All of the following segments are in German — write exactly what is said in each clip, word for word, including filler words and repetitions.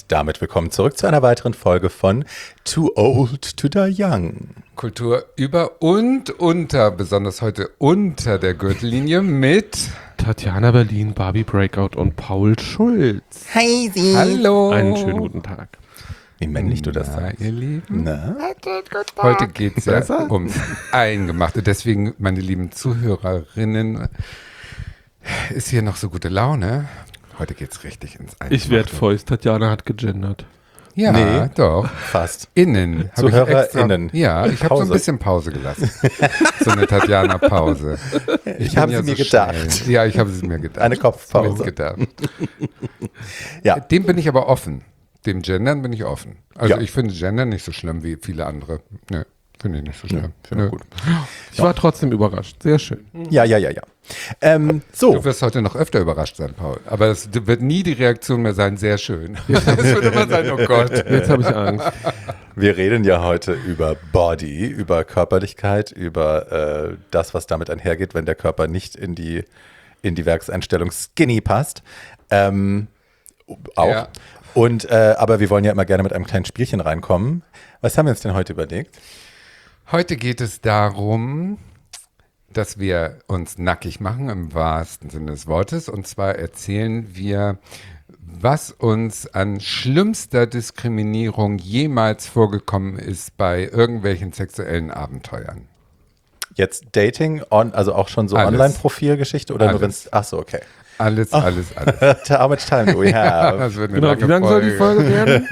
damit willkommen zurück zu einer weiteren Folge von Too Old to Die Young. Kultur über und unter, besonders heute unter der Gürtellinie mit Tatjana Berlin, Barbie Breakout und Paul Schulz. Hi, Sie. Hallo. Einen schönen guten Tag. Wie männlich du das Na, sagst. ihr Lieben. Na? Heute geht es ja Besser? ums Eingemachte. Deswegen, meine lieben Zuhörerinnen, ist hier noch so gute Laune. Heute geht es richtig ins Eingemachte. Ich werde fäust, Tatjana hat gegendert. Ja, Nee. doch. Fast. Innen. Hab ich ZuhörerInnen. extra- Ja, ich habe so ein Pause. bisschen Pause gelassen. So eine Tatjana-Pause. Ich bin habe ja sie mir so gedacht. schnell. Ja, ich habe sie mir gedacht. Eine Kopfpause. Mitgedacht. Ja. Dem bin ich aber offen. Dem Gendern bin ich offen. Also Ja. ich finde Gendern nicht so schlimm wie viele andere. Nö, finde ich nicht so schlimm. finde ich Nö. gut. Ich war trotzdem überrascht. Sehr schön. Ja, ja, ja, ja. Ähm, so. Du wirst heute noch öfter überrascht sein, Paul. Aber es wird nie die Reaktion mehr sein, sehr schön. Es wird immer sein, oh Gott. Jetzt habe ich Angst. Wir reden ja heute über Body, über Körperlichkeit, über äh, das, was damit einhergeht, wenn der Körper nicht in die, in die Werkseinstellung skinny passt. Ähm, auch. Ja. Und, äh, aber wir wollen ja immer gerne mit einem kleinen Spielchen reinkommen. Was haben wir uns denn heute überlegt? Heute geht es darum, dass wir uns nackig machen, im wahrsten Sinne des Wortes. Und zwar erzählen wir, was uns an schlimmster Diskriminierung jemals vorgekommen ist bei irgendwelchen sexuellen Abenteuern. Jetzt Dating, on, also auch schon so Alles. Online-Profilgeschichte oder nur Alles. wenn's, ach so, okay. Alles, alles, alles. How much time do we have? Das wird eine Genau, lange wie lang soll die Folge werden?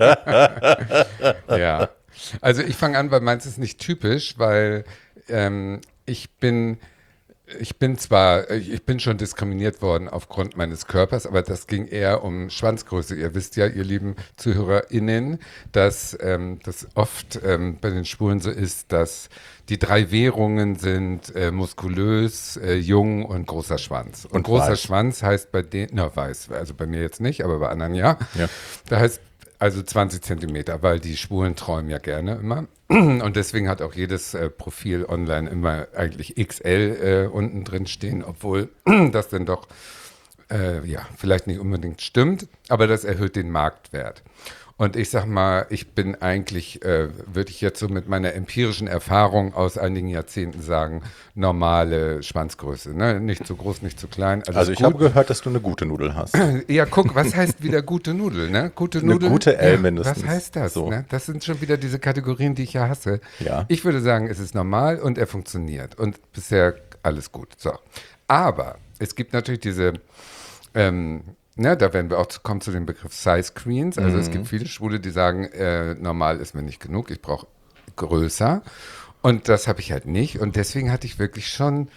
Ja. Also ich fange an, weil meins ist nicht typisch, weil ähm, ich bin, ich bin zwar, ich bin schon diskriminiert worden aufgrund meines Körpers, aber das ging eher um Schwanzgröße. Ihr wisst ja, ihr lieben ZuhörerInnen, dass ähm, das oft ähm, bei den Schwulen so ist, dass die drei Währungen sind äh, muskulös, äh, jung und großer Schwanz. Und, Und großer weiß. Schwanz heißt bei denen, na weiß, also bei mir jetzt nicht, aber bei anderen ja. Ja. Da heißt also zwanzig Zentimeter, weil die Schwulen träumen ja gerne immer. Und deswegen hat auch jedes äh, Profil online immer eigentlich X L äh, unten drin stehen, obwohl das dann doch äh, ja vielleicht nicht unbedingt stimmt, aber das erhöht den Marktwert. Und ich sag mal, ich bin eigentlich, äh, würde ich jetzt so mit meiner empirischen Erfahrung aus einigen Jahrzehnten sagen, normale Schwanzgröße. Ne? Nicht zu groß, nicht zu klein. Alles Also ich gut. habe gehört, dass du eine gute Nudel hast. Ja, guck, was heißt wieder gute Nudel, ne? Gute Eine Nudel. gute L ja, mindestens. Was heißt das? So. Ne? Das sind schon wieder diese Kategorien, die ich ja hasse. Ja. Ich würde sagen, es ist normal und er funktioniert. Und bisher alles gut. So. Aber es gibt natürlich diese, ähm, ne, da werden wir auch zu, kommen zu dem Begriff Size Queens. Also es gibt viele Schwule, die sagen, äh, normal ist mir nicht genug, ich brauche größer. Und das habe ich halt nicht. Und deswegen hatte ich wirklich schon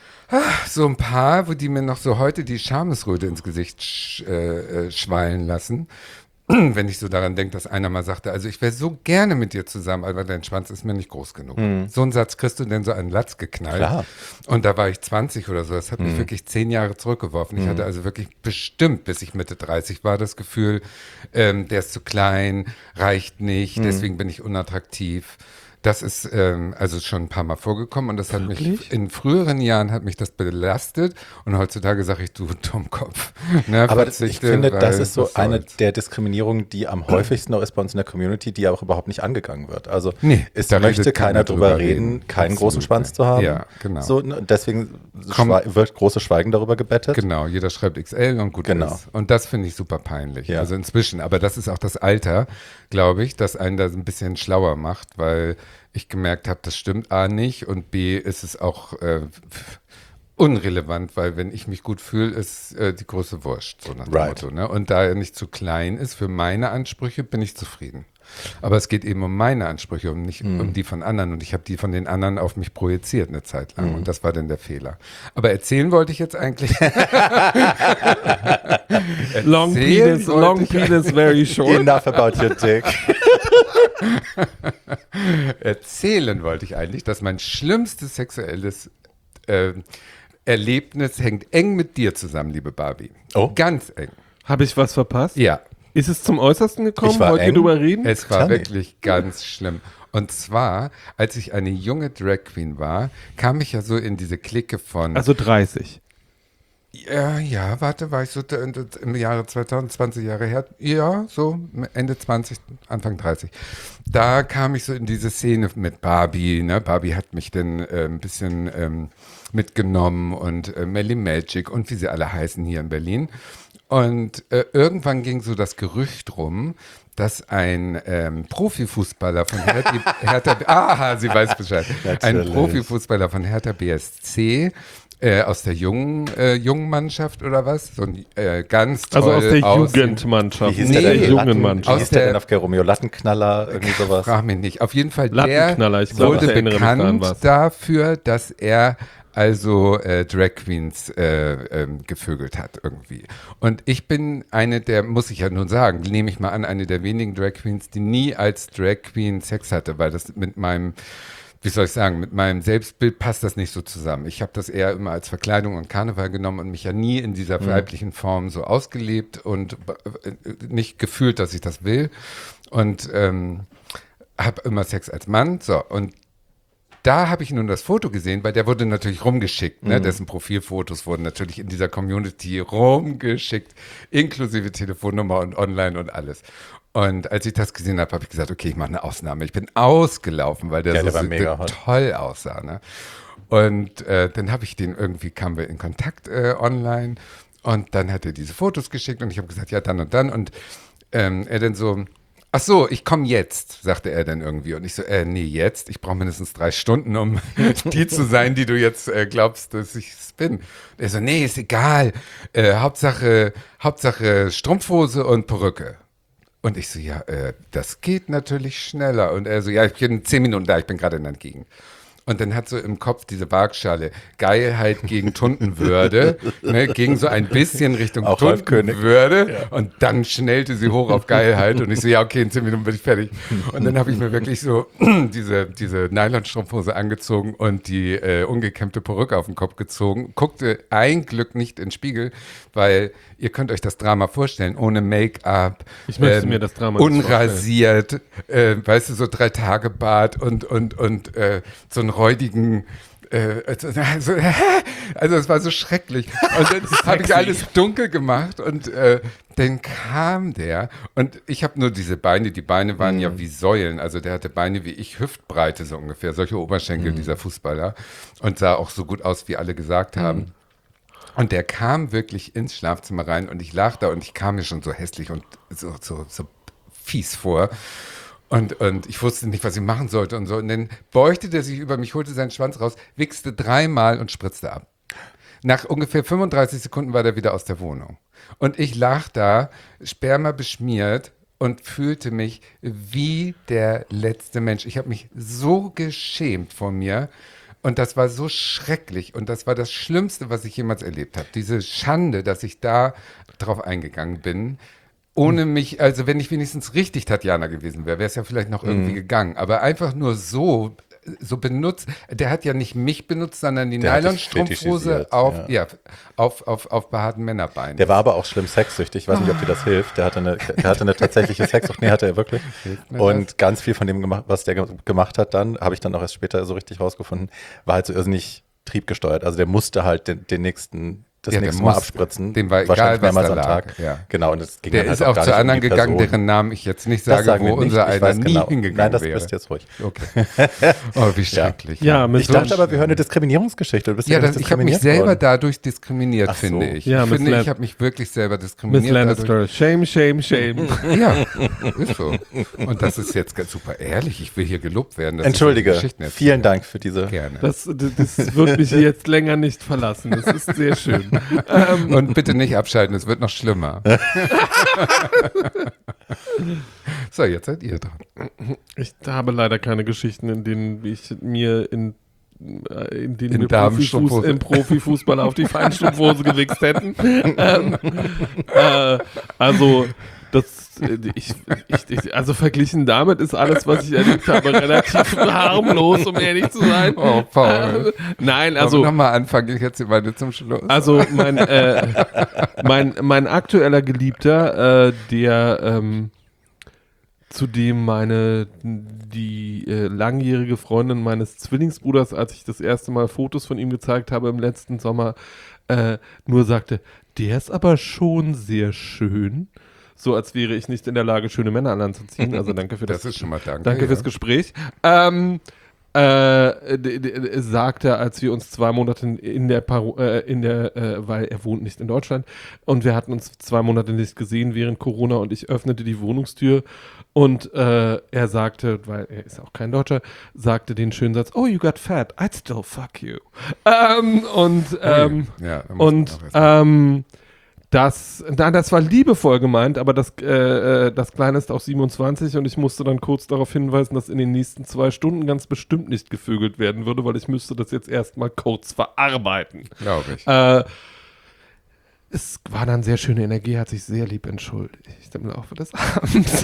so ein paar, wo die mir noch so heute die Schamesröte ins Gesicht sch, äh, äh, schwallen lassen. Wenn ich so daran denke, dass einer mal sagte, also ich wäre so gerne mit dir zusammen, aber dein Schwanz ist mir nicht groß genug. So einen Satz kriegst du denn so einen Latz geknallt. Klar. Und da war ich zwanzig oder so. Das hat mich wirklich zehn Jahre zurückgeworfen. Ich hatte also wirklich bestimmt, bis ich Mitte dreißig war, das Gefühl, ähm, der ist zu klein, reicht nicht, deswegen bin ich unattraktiv. Das ist ähm, also schon ein paar Mal vorgekommen und das hat mich, Wirklich? in früheren Jahren hat mich das belastet und heutzutage sage ich, du Dummkopf. Ne, Aber das, ich verzichte, finde, das weil ist so was eine soll's. der Diskriminierungen, die am häufigsten noch ist bei uns in der Community, die auch überhaupt nicht angegangen wird. Also Nee, es da möchte redet keiner keiner drüber drüber reden, reden. keinen Absolut großen Schwanz nicht. zu haben. Ja, genau. So, ne, deswegen Komm. schwei- wird großes Schweigen darüber gebettet. Genau, jeder schreibt X L und gut Genau. ist. Und das finde ich super peinlich. Ja. Also inzwischen, aber das ist auch das Alter, glaube ich, das einen da so ein bisschen schlauer macht, weil ich gemerkt habe, das stimmt A nicht und B ist es auch äh, unrelevant, weil wenn ich mich gut fühle, ist äh, die Größe wurscht, so nach dem Right. Motto. Ne? Und da er nicht zu klein ist für meine Ansprüche, bin ich zufrieden. Aber es geht eben um meine Ansprüche, um nicht Mhm. um die von anderen. Und ich habe die von den anderen auf mich projiziert eine Zeit lang. Mhm. Und das war dann der Fehler. Aber erzählen wollte ich jetzt eigentlich. Long Erzählen penis, wollte long ich- penis, very short. Enough about your dick. Erzählen wollte ich eigentlich, dass mein schlimmstes sexuelles äh, Erlebnis hängt eng mit dir zusammen, liebe Barbie. Oh. Ganz eng. Habe ich was verpasst? Ja, Ist es zum Äußersten gekommen? Ich war Wollt ihr eng. drüber reden? es war Tell me. wirklich ganz schlimm. Und zwar, als ich eine junge Drag Queen war, kam ich ja so in diese Clique von Also dreißig. Ja, ja, warte, war ich so d- d- im Jahre zweitausend, zwanzig Jahre her? Ja, so Ende zwanzig, Anfang dreißig. Da kam ich so in diese Szene mit Barbie. Ne? Barbie hat mich dann äh, ein bisschen ähm, mitgenommen und äh, Melly Magic und wie sie alle heißen hier in Berlin. Und äh, irgendwann ging so das Gerücht rum, dass ein ähm, Profifußballer von Hertha, Hertha, aha, sie weiß Bescheid, ein Natürlich. Profifußballer von Hertha B S C äh, aus der jungen, äh, jungen Mannschaft oder was, so ein äh, ganz toll Also aus der aussehend- Jugendmannschaft, Wie hieß nicht der der denn? jungen Latten, wie Mannschaft. hieß Aus der der- denn auf Geromeo? Lattenknaller, irgendwie sowas? Frag mich nicht. Auf jeden Fall, der Lattenknaller, ich glaube, wurde ich erinnere mich daran, bekannt was. dafür, dass er also äh, Drag Queens äh, ähm, gevögelt hat irgendwie. Und ich bin eine der, muss ich ja nun sagen, nehme ich mal an, eine der wenigen Drag Queens, die nie als Drag Queen Sex hatte, weil das mit meinem, wie soll ich sagen, mit meinem Selbstbild passt das nicht so zusammen. Ich habe das eher immer als Verkleidung und Karneval genommen und mich ja nie in dieser weiblichen Form so ausgelebt und äh, nicht gefühlt, dass ich das will. Und ähm, habe immer Sex als Mann. So, und da habe ich nun das Foto gesehen, weil der wurde natürlich rumgeschickt, ne? Dessen Profilfotos wurden natürlich in dieser Community rumgeschickt, inklusive Telefonnummer und online und alles. Und als ich das gesehen habe, habe ich gesagt, okay, ich mache eine Ausnahme. Ich bin ausgelaufen, weil der Ja, so der war so mega hot. toll aussah. Ne? Und äh, dann habe ich den irgendwie, kamen wir in Kontakt äh, online und dann hat er diese Fotos geschickt und ich habe gesagt, ja, dann und dann. Und ähm, er dann so, ach so, ich komme jetzt, sagte er dann irgendwie. Und ich so, äh, nee, jetzt. Ich brauche mindestens drei Stunden, um die zu sein, die du jetzt äh, glaubst, dass ich es bin. Und er so, nee, ist egal. Äh, Hauptsache, Hauptsache Strumpfhose und Perücke. Und ich so, ja, äh, das geht natürlich schneller. Und er so, ja, ich bin zehn Minuten da, ich bin gerade in der Gegend. Und dann hat so im Kopf diese Waagschale Geilheit gegen Tuntenwürde, ne, ging so ein bisschen Richtung Auch Halbkönig. Tuntenwürde und dann schnellte sie hoch auf Geilheit und ich so, ja okay, in zehn Minuten bin ich fertig. Und dann habe ich mir wirklich so diese, diese Nylonstrumpfhose angezogen und die äh, ungekämmte Perücke auf den Kopf gezogen, guckte ein Glück nicht in den Spiegel, weil ihr könnt euch das Drama vorstellen, ohne Make-up, Ich möchte mir das Drama nicht unrasiert, äh, weißt du, so drei Tage Bart und, und, und äh, so einen räudigen, äh, also, also, also es war so schrecklich. Und dann habe ich alles dunkel gemacht und äh, dann kam der und ich habe nur diese Beine, die Beine waren Mhm. ja wie Säulen, also der hatte Beine wie ich, Hüftbreite so ungefähr, solche Oberschenkel, Mhm. dieser Fußballer und sah auch so gut aus, wie alle gesagt haben. Mhm. Und der kam wirklich ins Schlafzimmer rein und ich lag da und ich kam mir schon so hässlich und so, so, so fies vor. Und, und ich wusste nicht, was ich machen sollte und so. Und dann beugte der sich über mich, holte seinen Schwanz raus, wichste dreimal und spritzte ab. Nach ungefähr fünfunddreißig Sekunden war der wieder aus der Wohnung. Und ich lag da, Sperma beschmiert und fühlte mich wie der letzte Mensch. Ich habe mich so geschämt vor mir. Und das war so schrecklich und das war das Schlimmste, was ich jemals erlebt habe. Diese Schande, dass ich da drauf eingegangen bin, ohne mich, also wenn ich wenigstens richtig Tatjana gewesen wäre, wäre es ja vielleicht noch irgendwie gegangen. Aber einfach nur so, so benutzt, der hat ja nicht mich benutzt, sondern die Der hat dich Nylonstrumpfhose fetischisiert, auf, ja. ja. auf, auf, auf behaarten Männerbeinen. Der war aber auch schlimm sexsüchtig. Ich weiß nicht, ob dir das hilft. Der hatte eine, der hatte eine tatsächliche Sexsucht. Nee, hatte er wirklich. mir Und ganz viel von dem, gemacht, was der ge- gemacht hat dann, habe ich dann auch erst später so richtig rausgefunden, war halt so irrsinnig triebgesteuert. Also der musste halt den, den nächsten, das Ja, der nächste Mal musste. abspritzen. Dem war egal, wahrscheinlich was mehrmals da am lag, Tag. ja. Genau. Und es ging Der dann ist halt auch gar zu nicht um anderen die gegangen, Person. deren Namen ich jetzt nicht Das sage, sagen wo wir nicht. unser Ich weiß einer nie genau. hingegangen Nein, das wäre. wisst ihr jetzt ruhig. Okay. Oh, wie schrecklich. Ja, mit Ich so dachte aber, wir hören eine Diskriminierungsgeschichte. Du bist Ja, ja, das, nicht ich habe mich diskriminiert selber worden. dadurch diskriminiert, Ach so. finde ich. Ja, ich Miss finde, Lan- ich habe mich wirklich selber Miss diskriminiert. Lannister, shame, shame, shame. Dadurch. Ja, ist so. Und das ist jetzt ganz super ehrlich. Ich will hier gelobt werden. Dass Entschuldige. ich solche Geschichten erzähle. Vielen Dank für diese. Gerne. Das, das wird mich jetzt länger nicht verlassen. Das ist sehr schön. Ähm, Und bitte nicht abschalten, es wird noch schlimmer. So, jetzt seid ihr dran. ich habe leider keine Geschichten, in denen ich mir in, äh, in denen In mir Profifuß, Damenstrumpfhose. im Profifußball auf die Feinstrumpfhose gewichst hätten. ähm, äh, also das, äh, ich, ich, ich, also verglichen damit ist alles, was ich erlebt habe, relativ harmlos, um ehrlich zu sein. Oh, Paul. Äh, nein, Also also nochmal anfangen, ich jetzt meine zum Schluss. Also mein, äh, mein, mein aktueller Geliebter, äh, der, ähm, zu dem meine, die äh, langjährige Freundin meines Zwillingsbruders, als ich das erste Mal Fotos von ihm gezeigt habe im letzten Sommer, äh, nur sagte, der ist aber schon sehr schön. So als wäre ich nicht in der Lage, schöne Männer anzuziehen. Also danke für das. Das ist schon mal danke. Danke ja. fürs Gespräch. Ähm, äh, d- d- sagte, als wir uns zwei Monate in der, Paru- äh, in der äh, weil er wohnt nicht in Deutschland und wir hatten uns zwei Monate nicht gesehen während Corona und ich öffnete die Wohnungstür und äh, er sagte, weil er ist auch kein Deutscher, sagte den schönen Satz, oh, you got fat, I'd still fuck you. Ähm, und ähm, ja, da muss man und auch erst mal- ähm, das, na, das war liebevoll gemeint, aber das, äh, äh, das Kleine ist auch siebenundzwanzig und ich musste dann kurz darauf hinweisen, dass in den nächsten zwei Stunden ganz bestimmt nicht gevögelt werden würde, weil ich müsste das jetzt erstmal kurz verarbeiten. Glaube ich. Äh, es war dann sehr schöne Energie, hat sich sehr lieb entschuldigt im Laufe des Abends.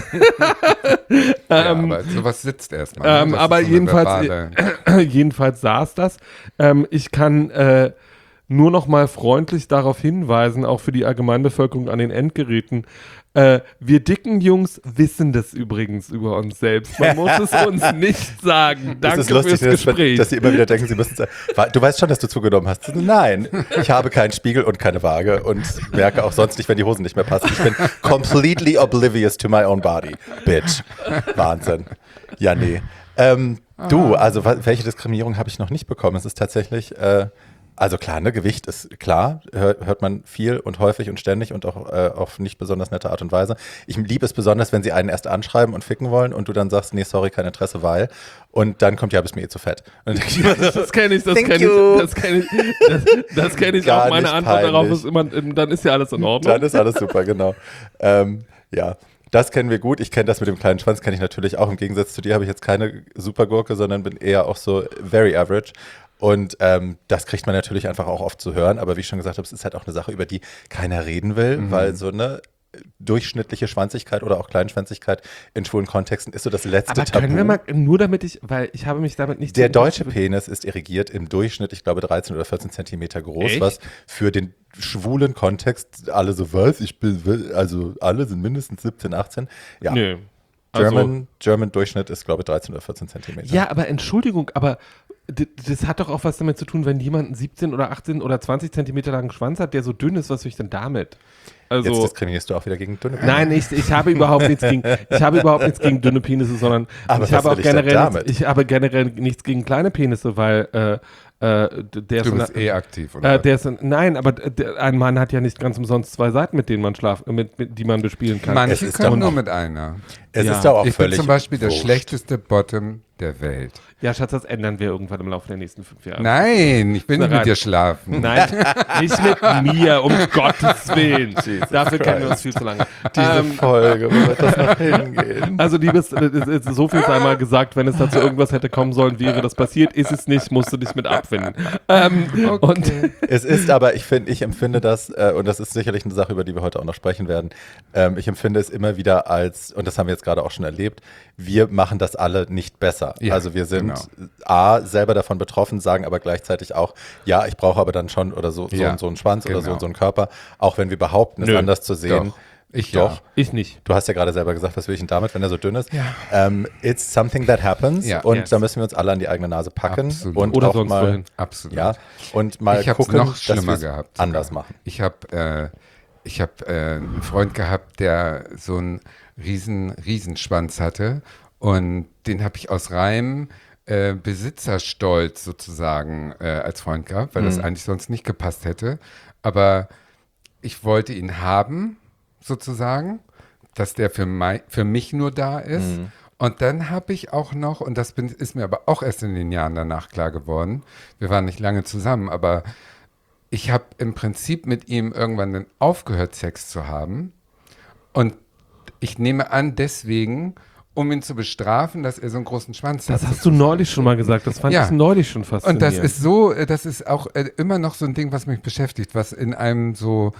ja, ähm, aber sowas sitzt erstmal. ne? ähm, Das aber ist so eine jedenfalls, verbale- jedenfalls saß das. Ähm, ich kann äh, nur noch mal freundlich darauf hinweisen, auch für die Allgemeinbevölkerung an den Endgeräten, äh, wir dicken Jungs wissen das übrigens über uns selbst. Man muss es uns nicht sagen. Danke Es ist lustig, fürs dass, Gespräch. dass sie immer wieder denken, sie müssen es sagen. Du weißt schon, dass du zugenommen hast. Nein, ich habe keinen Spiegel und keine Waage und merke auch sonst nicht, wenn die Hosen nicht mehr passen. Ich bin completely oblivious to my own body. Bitch. Wahnsinn. Ja, nee. Ähm, du, also wa- welche Diskriminierung habe ich noch nicht bekommen? Es ist tatsächlich, äh, also klar, ne, Gewicht ist klar, hör, hört man viel und häufig und ständig und auch äh, auf nicht besonders nette Art und Weise. Ich liebe es besonders, wenn sie einen erst anschreiben und ficken wollen und du dann sagst, nee, sorry, kein Interesse, weil. Und dann kommt, ja, bist mir eh zu fett. Und dann denk ich immer so, Das kenne ich, das Thank kenne you. ich, das kenne ich, das, das kenn ich Gar auch. Meine nicht Antwort peinlich. darauf ist immer, dann ist ja alles in Ordnung. Dann ist alles super, genau. Ähm, ja, das kennen wir gut. Ich kenne das mit dem kleinen Schwanz, kenne ich natürlich auch. Im Gegensatz zu dir habe ich jetzt keine Supergurke, sondern bin eher auch so very average. Und ähm, das kriegt man natürlich einfach auch oft zu hören. Aber wie ich schon gesagt habe, es ist halt auch eine Sache, über die keiner reden will, Mhm. weil so eine durchschnittliche Schwanzigkeit oder auch Kleinschwänzigkeit in schwulen Kontexten ist so das letzte Aber Tabu. können wir mal, nur damit ich, weil ich habe mich damit nicht... Der deutsche Penis ist erigiert im Durchschnitt, ich glaube, dreizehn oder vierzehn Zentimeter groß, Echt? was für den schwulen Kontext alle so, was? Ich bin, also alle sind mindestens siebzehn, achtzehn. Ja, Nö. Also, German, German Durchschnitt ist, glaube ich, dreizehn oder vierzehn Zentimeter. ja, aber Entschuldigung, aber d- das hat doch auch was damit zu tun, wenn jemand einen siebzehn oder achtzehn oder zwanzig Zentimeter langen Schwanz hat, der so dünn ist, was will ich denn damit? Jetzt Also, diskriminierst du auch wieder gegen dünne Penisse. nein, ich, ich habe überhaupt nichts gegen, ich habe überhaupt nichts gegen dünne Penisse, sondern Aber ich was habe will auch ich denn generell, damit? nichts, ich habe generell nichts gegen kleine Penisse, weil äh, äh, der Du ist bist eine- eh aktiv, oder? Äh, der ist ein, nein, aber der, ein Mann hat ja nicht ganz umsonst zwei Seiten, mit denen man schlaf, mit, mit die man bespielen kann. Manche Es ist können doch nur auch- mit einer. Es Ja. ist doch auch Ich bin völlig zum Beispiel der wurscht. schlechteste Bottom der Welt. Ja, Schatz, das ändern wir irgendwann im Laufe der nächsten fünf Jahre. Nein, ich will nicht Rein. mit dir schlafen. Nein, nicht mit mir, um Gottes Willen. Jesus Dafür kennen wir uns Christ. viel zu lange. Diese Ähm, Folge, wo wird das noch hingehen? also, liebes, es ist so viel sei mal gesagt, wenn es dazu irgendwas hätte kommen sollen, wäre das passiert. Ist es nicht, musst du dich mit abfinden. Ähm, Und Es ist aber, ich finde, ich empfinde das, äh, und das ist sicherlich eine Sache, über die wir heute auch noch sprechen werden, ähm, ich empfinde es immer wieder als, und das haben wir jetzt gerade auch schon erlebt, wir machen das alle nicht besser. Ja, also wir sind genau. A, selber davon betroffen, sagen aber gleichzeitig auch, ja, ich brauche aber dann schon oder so, so Ja, und so einen Schwanz oder so genau. und so einen Körper, auch wenn wir behaupten, es Nö, anders zu sehen. Doch, ich Doch. ja. ich nicht. Du hast ja gerade selber gesagt, was will ich denn damit, wenn er so dünn ist? Ja. Ähm, it's something that happens Ja. und Yes. da müssen wir uns alle an die eigene Nase packen Absolut. und Oder auch sonst mal, wohin. Absolut. ja, und mal Ich hab's gucken, noch dass schlimmer wir's gehabt. sogar. anders machen. Ich habe äh, ich hab, äh, einen Freund gehabt, der so einen riesen, Riesenschwanz hatte und den habe ich aus reinem äh, Besitzerstolz sozusagen äh, als Freund gehabt, weil das eigentlich sonst nicht gepasst hätte. Aber ich wollte ihn haben, sozusagen, dass der für, mei- für mich nur da ist. Und dann habe ich auch noch, und das bin, ist mir aber auch erst in den Jahren danach klar geworden, wir waren nicht lange zusammen, aber ich habe im Prinzip mit ihm irgendwann dann aufgehört, Sex zu haben. Und ich nehme an, deswegen, um ihn zu bestrafen, dass er so einen großen Schwanz Das hat. hast du neulich schon mal gesagt. Das fand Ja. ich neulich schon Und faszinierend. das ist so, äh, das ist auch äh, immer noch so ein Ding, was mich beschäftigt, was in einem so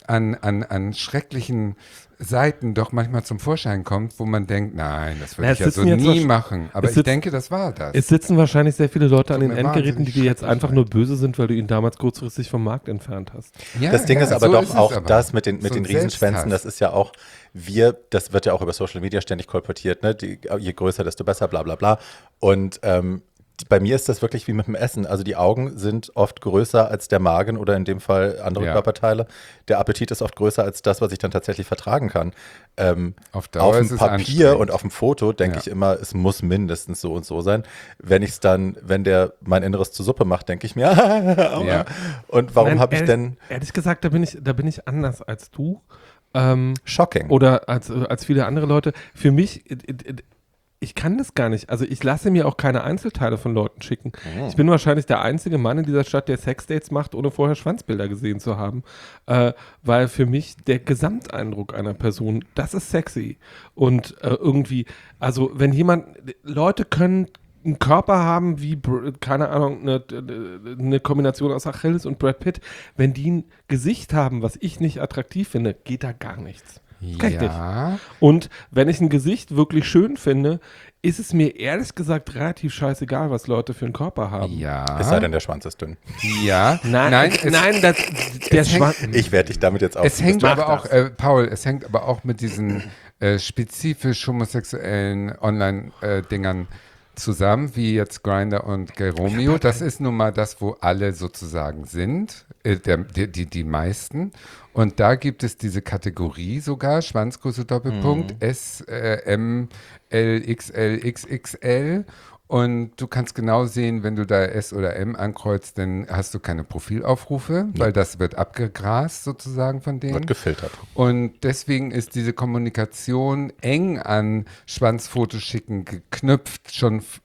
an, an, an schrecklichen Seiten doch manchmal zum Vorschein kommt, wo man denkt, nein, das würde Na, ich ja es so sitzen jetzt nie wahrsch- machen. Aber es ich sitzt- denke, das war das. Es sitzen wahrscheinlich sehr viele Leute an Tut den mir Endgeräten, die wahnsinnig dir jetzt schrecklich einfach leid. nur böse sind, weil du ihn damals kurzfristig vom Markt entfernt hast. Ja, Das Ding ja, ist aber so doch es auch aber. das mit den, mit So den ein Riesenschwänzen, Selbsthass. das ist ja auch, wir, das wird ja auch über Social Media ständig kolportiert, ne? Die, je größer, desto besser, bla bla bla. Und ähm, die, bei mir ist das wirklich wie mit dem Essen. Also die Augen sind oft größer als der Magen oder in dem Fall andere Ja. Körperteile. Der Appetit ist oft größer als das, was ich dann tatsächlich vertragen kann. Ähm, Auf Dauer auf ist dem es Papier anstrengend. und auf dem Foto denke Ja. ich immer, es muss mindestens so und so sein. Wenn ich es dann, wenn der mein Inneres zur Suppe macht, denke ich mir, aua. Ja. Und warum Nein, habe ich ehrlich, denn Ehrlich gesagt, da bin ich, da bin ich anders als du. Ähm, Shocking? oder als, als viele andere Leute. Für mich, äh, äh, ich kann das gar nicht. Also ich lasse mir auch keine Einzelteile von Leuten schicken. Ich bin wahrscheinlich der einzige Mann in dieser Stadt, der Sexdates macht, ohne vorher Schwanzbilder gesehen zu haben. Äh, weil für mich der Gesamteindruck einer Person, das ist sexy. Und äh, irgendwie, also wenn jemand, Leute können einen Körper haben wie, Br- keine Ahnung, eine, eine Kombination aus Achilles und Brad Pitt. Wenn die ein Gesicht haben, was ich nicht attraktiv finde, geht da gar nichts. Richtig. Ja, Und wenn ich ein Gesicht wirklich schön finde, ist es mir ehrlich gesagt relativ scheißegal, was Leute für einen Körper haben. ja. Es sei denn, der Schwanz ist dünn. Ja. Nein, nein, äh, es, nein, das, der es hängt- Schwanz. Ich werde dich damit jetzt auf. es hängt Mach aber auch, das. äh, Paul, es hängt aber auch mit diesen äh, spezifisch homosexuellen Online-Dingern zusammen, wie jetzt Grindr und Gay Romeo. Das ist nun mal das, wo alle sozusagen sind, äh, der, die, die, die meisten. Und da gibt es diese Kategorie sogar, Schwanzgröße Doppelpunkt, S, äh, M, L, X L, X X L. Und du kannst genau sehen, wenn du da S oder M ankreuzt, dann hast du keine Profilaufrufe, weil das wird abgegrast sozusagen von denen. Wird gefiltert. Und deswegen ist diese Kommunikation eng an Schwanzfotos schicken geknüpft, schon f-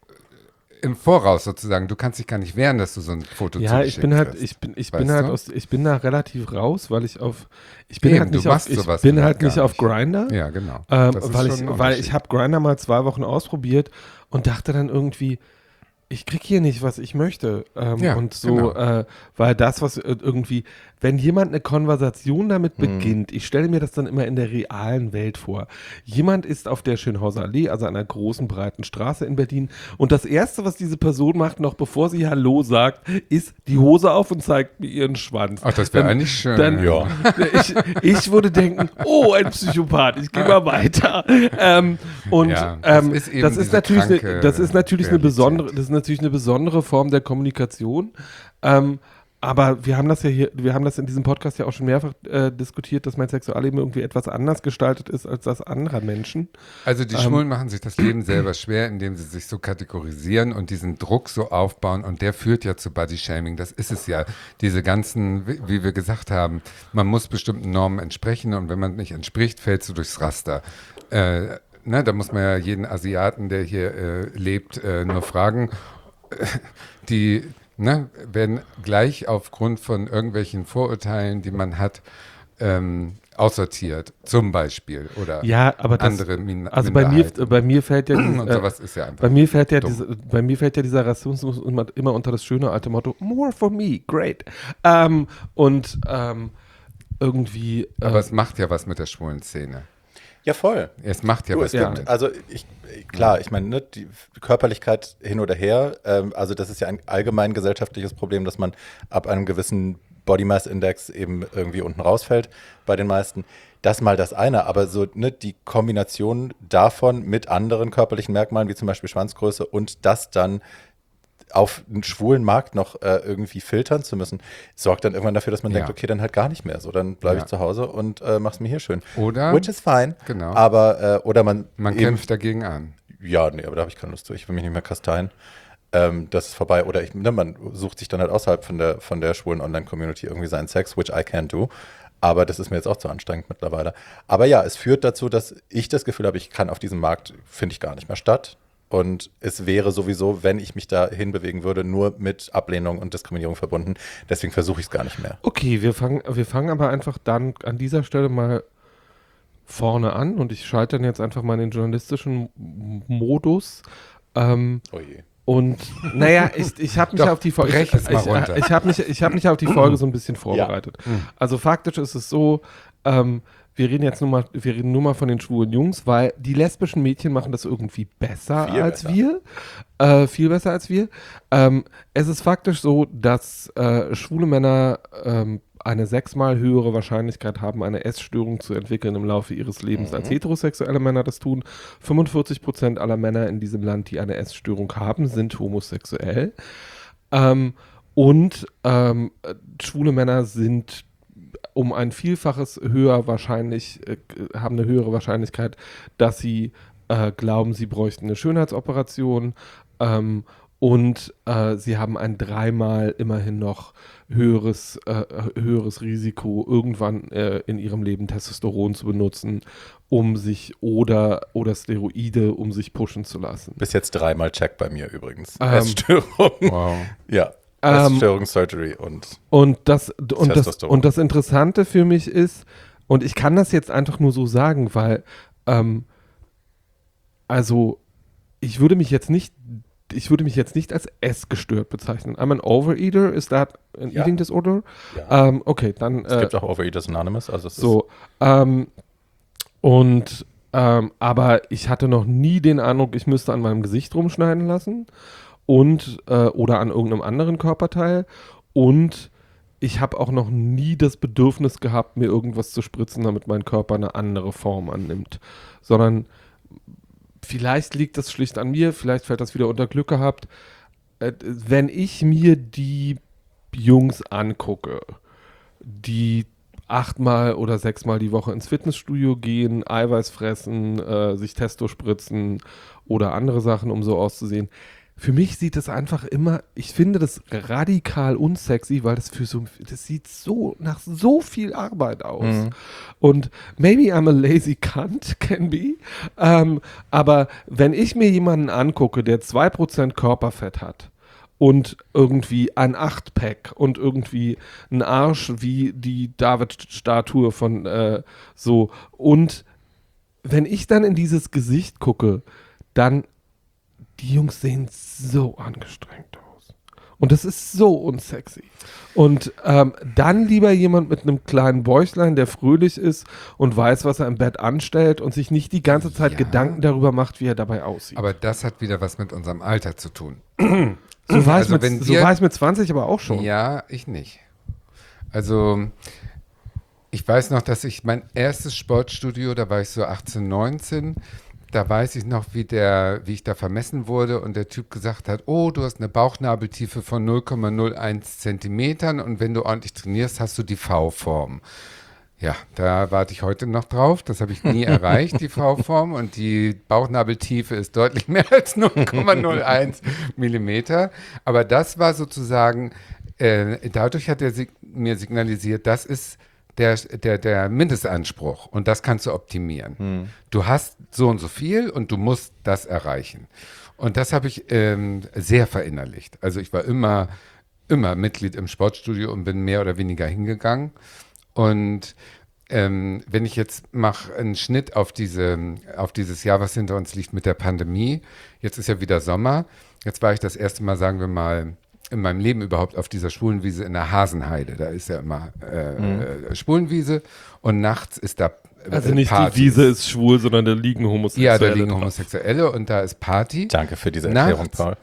im Voraus sozusagen. Du kannst dich gar nicht wehren, dass du so ein Foto Ja, zugeschickt ich bin halt, kriegst. ich bin, ich Weißt bin halt du? aus, ich bin da relativ raus, weil ich auf, ich bin Eben, halt du nicht auf, machst ich sowas bin vielleicht halt nicht gar auf nicht. Grindr. Ja, genau. Ähm, Das ist weil schon ich, ein weil Unterschied. ich habe Grindr mal zwei Wochen ausprobiert und dachte dann irgendwie, ich krieg hier nicht, was ich möchte. Ähm, Ja, und so, genau. äh, weil das, was äh, irgendwie, wenn jemand eine Konversation damit beginnt, ich stelle mir das dann immer in der realen Welt vor. Jemand ist auf der Schönhauser Allee, also einer großen, breiten Straße in Berlin, und das Erste, was diese Person macht, noch bevor sie Hallo sagt, ist die Hose auf und zeigt mir ihren Schwanz. Ach, das wäre Dann- eigentlich schön. Dann, Ja. ich, ich würde denken, oh, ein Psychopath, ich gehe mal weiter. Ähm, und Ja, das ähm, ist eben das ist diese natürlich, eine, kranke das ist natürlich eine Realität. besondere, das ist natürlich eine besondere Form der Kommunikation. Ähm, aber wir haben das ja hier, wir haben das in diesem Podcast ja auch schon mehrfach äh, diskutiert, dass mein Sexualleben irgendwie etwas anders gestaltet ist als das anderer Menschen. Also die Ähm, Schwulen machen sich das Leben selber schwer, indem sie sich so kategorisieren und diesen Druck so aufbauen und der führt ja zu Bodyshaming. Das ist es ja. Diese ganzen, wie, wie wir gesagt haben, man muss bestimmten Normen entsprechen und wenn man nicht entspricht, fällst du durchs Raster. Äh, ne, da muss man ja jeden Asiaten, der hier äh, lebt, äh, nur fragen. Die ne, werden gleich aufgrund von irgendwelchen Vorurteilen, die man hat, ähm, aussortiert, zum Beispiel. Oder Ja, aber das, andere Min also bei mir, Minderheiten. bei mir fällt ja dieses, Und äh, sowas ist ja einfach. bei mir fällt ja dumm. diese, bei mir fällt ja dieser Rassismus immer, immer unter das schöne alte Motto More for me, great. Ähm, und ähm, irgendwie. Äh, Aber es macht ja was mit der schwulen Szene. Ja, voll. Es macht ja Du, was es damit. gibt, also ich, klar, ich meine, ne, die Körperlichkeit hin oder her, ähm, also das ist ja ein allgemein gesellschaftliches Problem, dass man ab einem gewissen Body Mass Index eben irgendwie unten rausfällt bei den meisten. Das mal das eine, aber so ne, die Kombination davon mit anderen körperlichen Merkmalen, wie zum Beispiel Schwanzgröße und das dann auf einen schwulen Markt noch äh, irgendwie filtern zu müssen, sorgt dann irgendwann dafür, dass man Ja. denkt, okay, dann halt gar nicht mehr. So, dann bleibe Ja. ich zu Hause und äh, mach's mir hier schön. Oder Which is fine. Genau. Aber, äh, oder man. man eben, kämpft dagegen an. Ja, nee, aber da habe ich keine Lust zu. Ich will mich nicht mehr kasteien. Ähm, das ist vorbei. Oder ich, ne, man sucht sich dann halt außerhalb von der, von der schwulen Online-Community irgendwie seinen Sex, which I can do. Aber das ist mir jetzt auch zu anstrengend mittlerweile. Aber ja, es führt dazu, dass ich das Gefühl habe, ich kann auf diesem Markt, finde ich gar nicht mehr statt. Und es wäre sowieso, wenn ich mich da hinbewegen würde, nur mit Ablehnung und Diskriminierung verbunden. Deswegen versuche ich es gar nicht mehr. Okay, wir fangen, wir fangen aber einfach dann an dieser Stelle mal vorne an und ich schalte dann jetzt einfach mal in den journalistischen M- Modus. Ähm, Oh je. Und naja, ich, ich habe mich Doch, auf die Folge brech ich, es mal ich, runter. ich habe mich, ich hab mich auf die Folge so ein bisschen vorbereitet. Ja. Also faktisch ist es so, ähm, wir reden jetzt nur mal, wir reden nur mal von den schwulen Jungs, weil die lesbischen Mädchen machen das irgendwie besser Viel als besser. wir. Äh, viel besser als wir. Ähm, es ist faktisch so, dass äh, schwule Männer ähm, eine sechsmal höhere Wahrscheinlichkeit haben, eine Essstörung zu entwickeln im Laufe ihres Lebens, Mhm. als heterosexuelle Männer das tun. fünfundvierzig Prozent aller Männer in diesem Land, die eine Essstörung haben, sind homosexuell. Ähm, und ähm, äh, schwule Männer sind um ein Vielfaches höher wahrscheinlich, äh, haben eine höhere Wahrscheinlichkeit, dass sie äh, glauben, sie bräuchten eine Schönheitsoperation. Ähm, und äh, sie haben ein dreimal immerhin noch höheres, äh, höheres Risiko, irgendwann äh, in ihrem Leben Testosteron zu benutzen, um sich oder, oder Steroide, um sich pushen zu lassen. Bis jetzt dreimal Check bei mir übrigens. Ähm, Essstörung. Wow. Ja. Ähm, Essstörung, Surgery und Und das, und, das, Testosteron. und das Interessante für mich ist, und ich kann das jetzt einfach nur so sagen, weil, ähm, also, ich würde mich jetzt nicht, ich würde mich jetzt nicht als essgestört bezeichnen. I'm an overeater, is that an Ja. eating disorder? Ja. Ähm, okay, dann, Es äh, gibt auch Overeaters Anonymous. Also es so, ähm, und, ähm, aber ich hatte noch nie den Eindruck, ich müsste an meinem Gesicht rumschneiden lassen und, äh, oder an irgendeinem anderen Körperteil und ich habe auch noch nie das Bedürfnis gehabt, mir irgendwas zu spritzen, damit mein Körper eine andere Form annimmt, sondern vielleicht liegt das schlicht an mir, vielleicht fällt das wieder unter Glück gehabt. Äh, wenn ich mir die Jungs angucke, die achtmal oder sechsmal die Woche ins Fitnessstudio gehen, Eiweiß fressen, äh, sich Testo spritzen oder andere Sachen, um so auszusehen. Für mich sieht es einfach immer, ich finde das radikal unsexy, weil das für so, das sieht so nach so viel Arbeit aus. Mhm. Und maybe I'm a lazy cunt, can be. Ähm, aber wenn ich mir jemanden angucke, der zwei Prozent Körperfett hat und irgendwie ein Acht-Pack und irgendwie ein Arsch wie die David-Statue von äh, so. Und wenn ich dann in dieses Gesicht gucke, dann die Jungs sehen so angestrengt aus. Und das ist so unsexy. Und ähm, dann lieber jemand mit einem kleinen Bäuchlein, der fröhlich ist und weiß, was er im Bett anstellt und sich nicht die ganze Zeit Ja. Gedanken darüber macht, wie er dabei aussieht. Aber das hat wieder was mit unserem Alter zu tun. so war also ich wenn mit, so wir- war ich mit zwanzig aber auch schon. Ja, ich nicht. Also, ich weiß noch, dass ich mein erstes Sportstudio, da war ich so achtzehn, neunzehn, da weiß ich noch, wie, der, wie ich da vermessen wurde und der Typ gesagt hat, oh, du hast eine Bauchnabeltiefe von null Komma null eins Zentimetern und wenn du ordentlich trainierst, hast du die V-Form. Ja, da warte ich heute noch drauf. Das habe ich nie erreicht, die V-Form. Und die Bauchnabeltiefe ist deutlich mehr als null Komma null eins Millimeter. Aber das war sozusagen, äh, dadurch hat er sig- mir signalisiert, das ist der, der, der Mindestanspruch. Und das kannst du optimieren. Du hast so und so viel und du musst das erreichen. Und das habe ich ähm, sehr verinnerlicht. Also ich war immer, immer Mitglied im Sportstudio und bin mehr oder weniger hingegangen. Und ähm, wenn ich jetzt mache einen Schnitt auf, diese, auf dieses Jahr, was hinter uns liegt mit der Pandemie, jetzt ist ja wieder Sommer, jetzt war ich das erste Mal, sagen wir mal, in meinem Leben überhaupt auf dieser Schwulenwiese in der Hasenheide. Da ist ja immer äh, Mhm. äh, Schwulenwiese und nachts ist da äh, Also nicht Party. die Wiese ist schwul, sondern da liegen Homosexuelle. Ja, da liegen drauf. Homosexuelle und da ist Party. Danke für diese Nachts. Erklärung, Paul.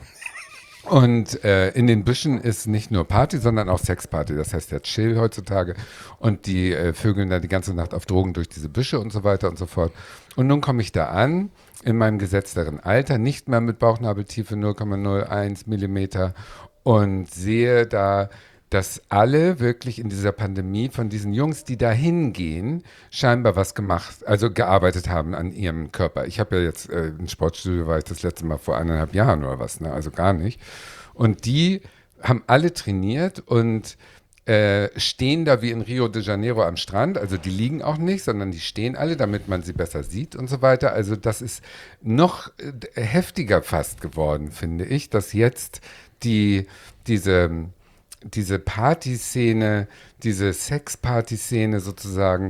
Und äh, in den Büschen ist nicht nur Party, sondern auch Sexparty. Das heißt ja Chill heutzutage. Und die äh, vögeln da die ganze Nacht auf Drogen durch diese Büsche und so weiter und so fort. Und nun komme ich da an, in meinem gesetzteren Alter, nicht mehr mit Bauchnabeltiefe null Komma null eins Millimeter und sehe da, dass alle wirklich in dieser Pandemie von diesen Jungs, die da hingehen, scheinbar was gemacht, also gearbeitet haben an ihrem Körper. Ich habe ja jetzt, äh, im Sportstudio war ich das letzte Mal vor eineinhalb Jahren oder was, ne? Also gar nicht. Und die haben alle trainiert und äh, stehen da wie in Rio de Janeiro am Strand. Also die liegen auch nicht, sondern die stehen alle, damit man sie besser sieht und so weiter. Also das ist noch äh, heftiger fast geworden, finde ich, dass jetzt die, diese... diese Partyszene, diese Sex-Party-Szene sozusagen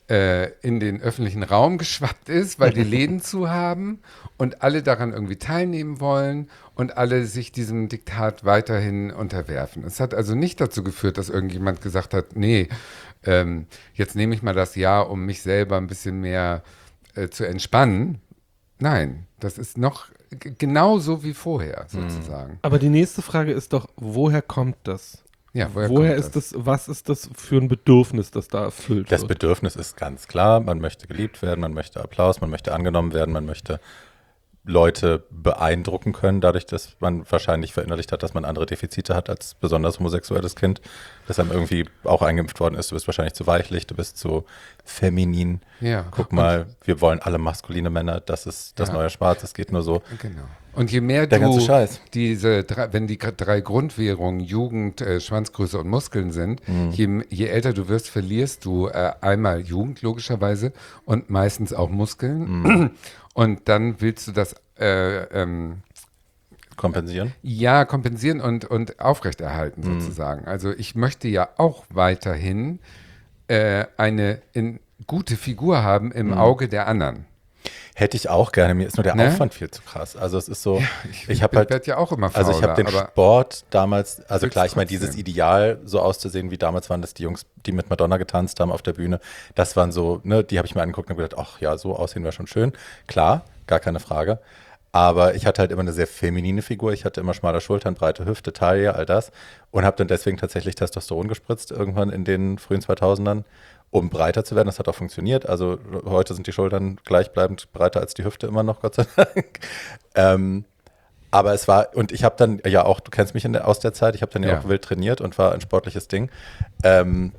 äh, in den öffentlichen Raum geschwappt ist, weil die Läden zu haben und alle daran irgendwie teilnehmen wollen und alle sich diesem Diktat weiterhin unterwerfen. Es hat also nicht dazu geführt, dass irgendjemand gesagt hat, nee, ähm, jetzt nehme ich mal das Jahr, um mich selber ein bisschen mehr äh, zu entspannen. Nein, das ist noch g- genauso wie vorher sozusagen. Aber die nächste Frage ist doch, woher kommt das? Ja, Woher, kommt ist das? Was ist das für ein Bedürfnis, das da erfüllt Das wird? Bedürfnis ist ganz klar, man möchte geliebt werden, man möchte Applaus, man möchte angenommen werden, man möchte Leute beeindrucken können, dadurch, dass man wahrscheinlich verinnerlicht hat, dass man andere Defizite hat als besonders homosexuelles Kind, das einem irgendwie auch eingeimpft worden ist. Du bist wahrscheinlich zu weichlich, du bist zu feminin. Ja. Guck mal, wir wollen alle maskuline Männer, das ist das Ja. neue Schwarz, es geht nur so. Genau. Und je mehr Der ganze du Scheiß. diese drei, wenn die gr- drei Grundwährungen Jugend, äh, Schwanzgröße und Muskeln sind, Mhm. je, je älter du wirst, verlierst du äh, einmal Jugend logischerweise und meistens auch Muskeln. Mhm. Und dann willst du das äh, ähm, Kompensieren. ja kompensieren und, und aufrechterhalten Mhm. sozusagen. Also ich möchte ja auch weiterhin äh, eine in, gute Figur haben im Mhm. Auge der anderen. Hätte ich auch gerne, mir ist nur der Ne? Aufwand viel zu krass. Also es ist so, Ich, ich habe bin- halt, werd ja auch immer fauler, also ich habe den aber Sport damals, also Willst klar, ich meine, trotzdem. dieses Ideal, so auszusehen wie damals waren das die Jungs, die mit Madonna getanzt haben auf der Bühne, das waren so, ne, die habe ich mir angeguckt und gedacht, ach ja, so aussehen wäre schon schön. Klar, gar keine Frage. Aber ich hatte halt immer eine sehr feminine Figur. Ich hatte immer schmale Schultern, breite Hüfte, Taille, all das. Und habe dann deswegen tatsächlich Testosteron gespritzt, irgendwann in den frühen zweitausendern, um breiter zu werden. Das hat auch funktioniert. Also heute sind die Schultern gleichbleibend breiter als die Hüfte immer noch, Gott sei Dank. ähm, aber es war, und ich habe dann ja auch, du kennst mich in der, aus der Zeit, ich habe dann ja, Ja. auch wild trainiert und war ein sportliches Ding. Ähm,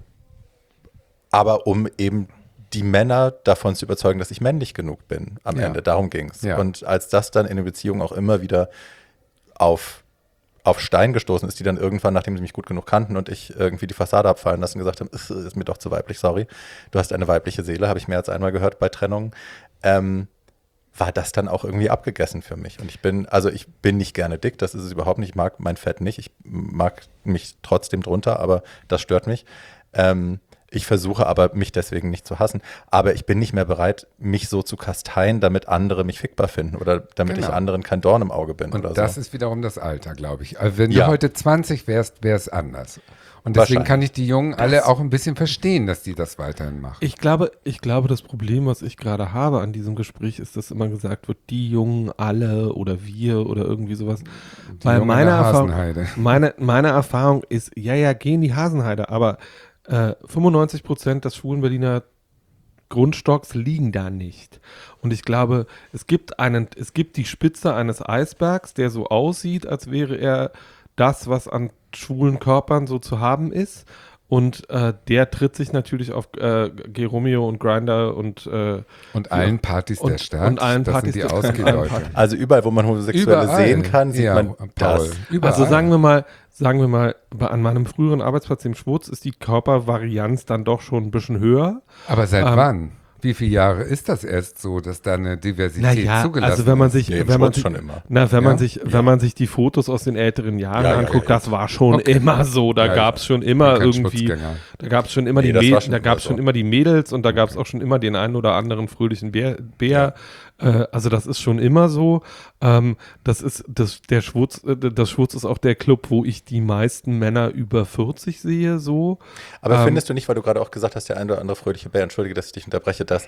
aber um eben die Männer davon zu überzeugen, dass ich männlich genug bin am Ja. Ende. Darum ging es. Ja. Und als das dann in der Beziehung auch immer wieder auf, auf Stein gestoßen ist, die dann irgendwann, nachdem sie mich gut genug kannten und ich irgendwie die Fassade abfallen lassen, gesagt haben, ist, ist mir doch zu weiblich, sorry. Du hast eine weibliche Seele, habe ich mehr als einmal gehört bei Trennungen. Ähm, war das dann auch irgendwie abgegessen für mich. Und ich bin, also ich bin nicht gerne dick, das ist es überhaupt nicht. Ich mag mein Fett nicht. Ich mag mich trotzdem drunter, aber das stört mich. Ähm, ich versuche aber, mich deswegen nicht zu hassen. Aber ich bin nicht mehr bereit, mich so zu kasteien, damit andere mich fickbar finden oder damit Genau. ich anderen kein Dorn im Auge bin Und oder das so. ist wiederum das Alter, glaube ich. Also wenn Ja. du heute zwanzig wärst, wäre es anders. Und deswegen Wahrscheinlich. kann ich die Jungen alle auch ein bisschen verstehen, dass die das weiterhin machen. Ich glaube, ich glaube, das Problem, was ich gerade habe an diesem Gespräch, ist, dass immer gesagt wird, die Jungen alle oder wir oder irgendwie sowas. Die Weil Jungen meine in der Erfahrung, Hasenheide. meine, meine Erfahrung ist, ja, ja, geh in die Hasenheide, aber äh, fünfundneunzig Prozent des schwulen Berliner Grundstocks liegen da nicht. Und ich glaube, es gibt einen, es gibt die Spitze eines Eisbergs, der so aussieht, als wäre er das, was an schwulen Körpern so zu haben ist. Und äh, der tritt sich natürlich auf äh, Geromeo und Grindr und äh, Und allen Partys der und- Stadt. und allen das Partys sind die der- allen Ausgehleute. Partys. Also überall, wo man Homosexuelle Überall. sehen kann, sieht Ja, man Paul. das. Überall. also sagen wir mal, sagen wir mal, bei, an meinem früheren Arbeitsplatz im Schwurz ist die Körpervarianz dann doch schon ein bisschen höher. Aber seit Ähm, wann? Wie viele Jahre ist das erst so, dass da eine Diversität Naja, zugelassen also wenn man ist? sich, Ja, im wenn man Schwurz sich, schon immer. na, wenn man Ja? sich, wenn man sich die Fotos aus den älteren Jahren Ja, ja, anguckt, ja, ja. das war schon Okay. immer so. Da Ja, gab es schon immer Kein irgendwie, Schmutzgänger. da gab es schon immer Nee, die, das Mäd- war schon da immer gab es so. schon immer die Mädels und da gab es auch schon immer den einen oder anderen fröhlichen Bär. Bär. Äh, also das ist schon immer so. Ähm, das ist das der Schwurz, äh, das Schwurz ist auch der Club, wo ich die meisten Männer über vierzig sehe. So. Aber Ähm, findest du nicht, weil du gerade auch gesagt hast, der ein oder andere fröhliche Bär, entschuldige, dass ich dich unterbreche, dass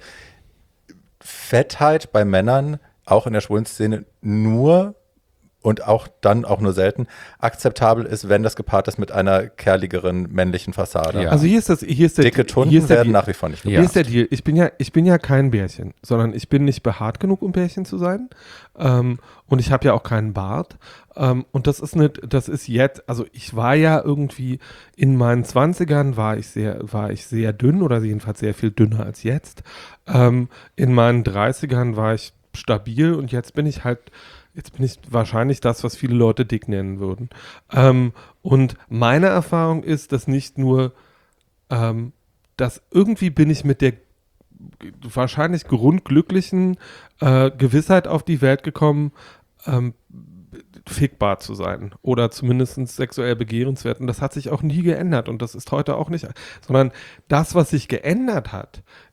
Fettheit bei Männern auch in der schwulen Szene nur und auch dann auch nur selten akzeptabel ist, wenn das gepaart ist mit einer kerligeren männlichen Fassade. Ja. Also hier ist das, hier ist der Dicke hier Tunden ist der werden Deal. nach wie vor nicht Ja. Hier ist der Deal. Ich bin ja, ich bin ja kein Bärchen, sondern ich bin nicht behaart genug, um Bärchen zu sein. Ähm, und ich habe ja auch keinen Bart. Ähm, und das ist nicht, das ist jetzt, also ich war ja irgendwie in meinen zwanzigern war ich sehr, war ich sehr dünn oder jedenfalls sehr viel dünner als jetzt. Ähm, in meinen dreißigern war ich stabil und jetzt bin ich halt, jetzt bin ich wahrscheinlich das, was viele Leute dick nennen würden. Ähm, und meine Erfahrung ist, dass nicht nur ähm, dass irgendwie bin ich mit der wahrscheinlich grundglücklichen äh, Gewissheit auf die Welt gekommen, ähm, fickbar zu sein oder zumindest sexuell begehrenswert. Und das hat sich auch nie geändert und das ist heute auch nicht, sondern das, was sich geändert hat,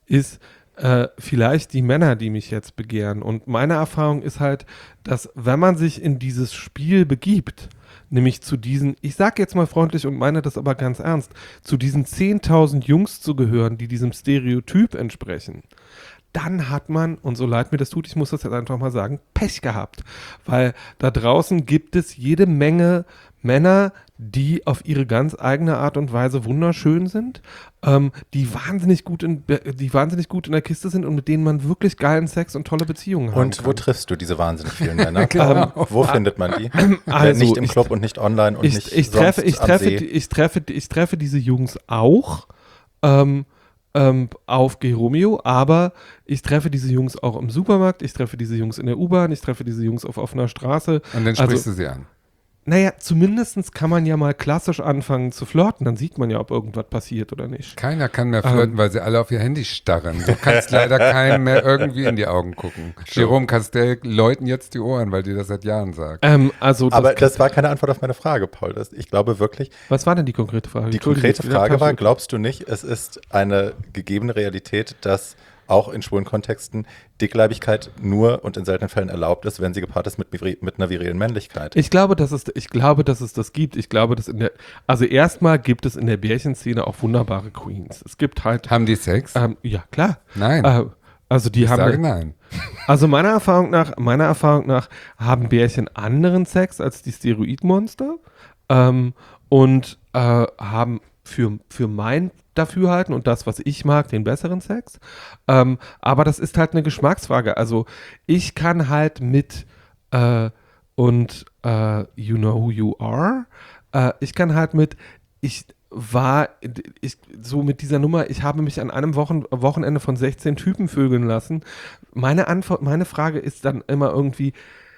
ist äh, vielleicht die Männer, die mich jetzt begehren. Und meine Erfahrung ist halt, dass wenn man sich in dieses Spiel begibt, nämlich zu diesen, ich sage jetzt mal freundlich und meine das aber ganz ernst, zu diesen zehntausend Jungs zu gehören, die diesem Stereotyp entsprechen, dann hat man, und so leid mir das tut, ich muss das jetzt einfach mal sagen, Pech gehabt. Weil da draußen gibt es jede Menge Männer, die auf ihre ganz eigene Art und Weise wunderschön sind, ähm, die wahnsinnig gut in, die wahnsinnig gut in der Kiste sind und mit denen man wirklich geilen Sex und tolle Beziehungen haben Und kann. wo triffst du diese wahnsinnig vielen Männer? Genau. ähm, wo findet man die? Also, nicht im ich- Club und nicht online und ich, nicht ich, treffe, sonst ich, am treffe, See. ich, treffe, ich treffe diese Jungs auch ähm, ähm, auf Geromeo, aber ich treffe diese Jungs auch im Supermarkt, ich treffe diese Jungs in der U-Bahn, ich treffe diese Jungs auf offener Straße. Und dann Also- sprichst du sie an. Naja, zumindest kann man ja mal klassisch anfangen zu flirten, dann sieht man ja, ob irgendwas passiert oder nicht. Keiner kann mehr flirten, Ähm. weil sie alle auf ihr Handy starren. Du kannst leider keinem mehr irgendwie in die Augen gucken. Jerome Castell läuten jetzt die Ohren, weil dir das seit Jahren sagt. Ähm, also das, Aber das war keine Antwort auf meine Frage, Paul. Das, ich glaube wirklich, was war denn die konkrete Frage? die Entschuldigung, konkrete ich- Frage war, ich- glaubst du nicht, es ist eine gegebene Realität, dass auch in schwulen Kontexten Dickleibigkeit nur und in seltenen Fällen erlaubt ist, wenn sie gepaart ist mit, viri- mit einer virilen Männlichkeit? Ich glaube, dass es, ich glaube, dass es das gibt. Ich glaube, dass in der, also erstmal gibt es in der Bärchenszene auch wunderbare Queens. Es gibt halt, Haben die Sex? ähm, ja klar. Nein. Äh, also die ich haben, sage nein. also meiner Erfahrung nach, meiner Erfahrung nach haben Bärchen anderen Sex als die Steroidmonster ähm, und äh, haben für, für mein Dafürhalten und das, was ich mag, den besseren Sex. Ähm, aber das ist halt eine Geschmacksfrage. Also ich kann halt mit äh, und äh, You Know Who You Are, äh, ich kann halt mit, ich war, ich, so mit dieser Nummer, ich habe mich an einem Wochen, Wochenende von sechzehn Typen vögeln lassen. Meine Antwort, meine Frage ist dann immer irgendwie,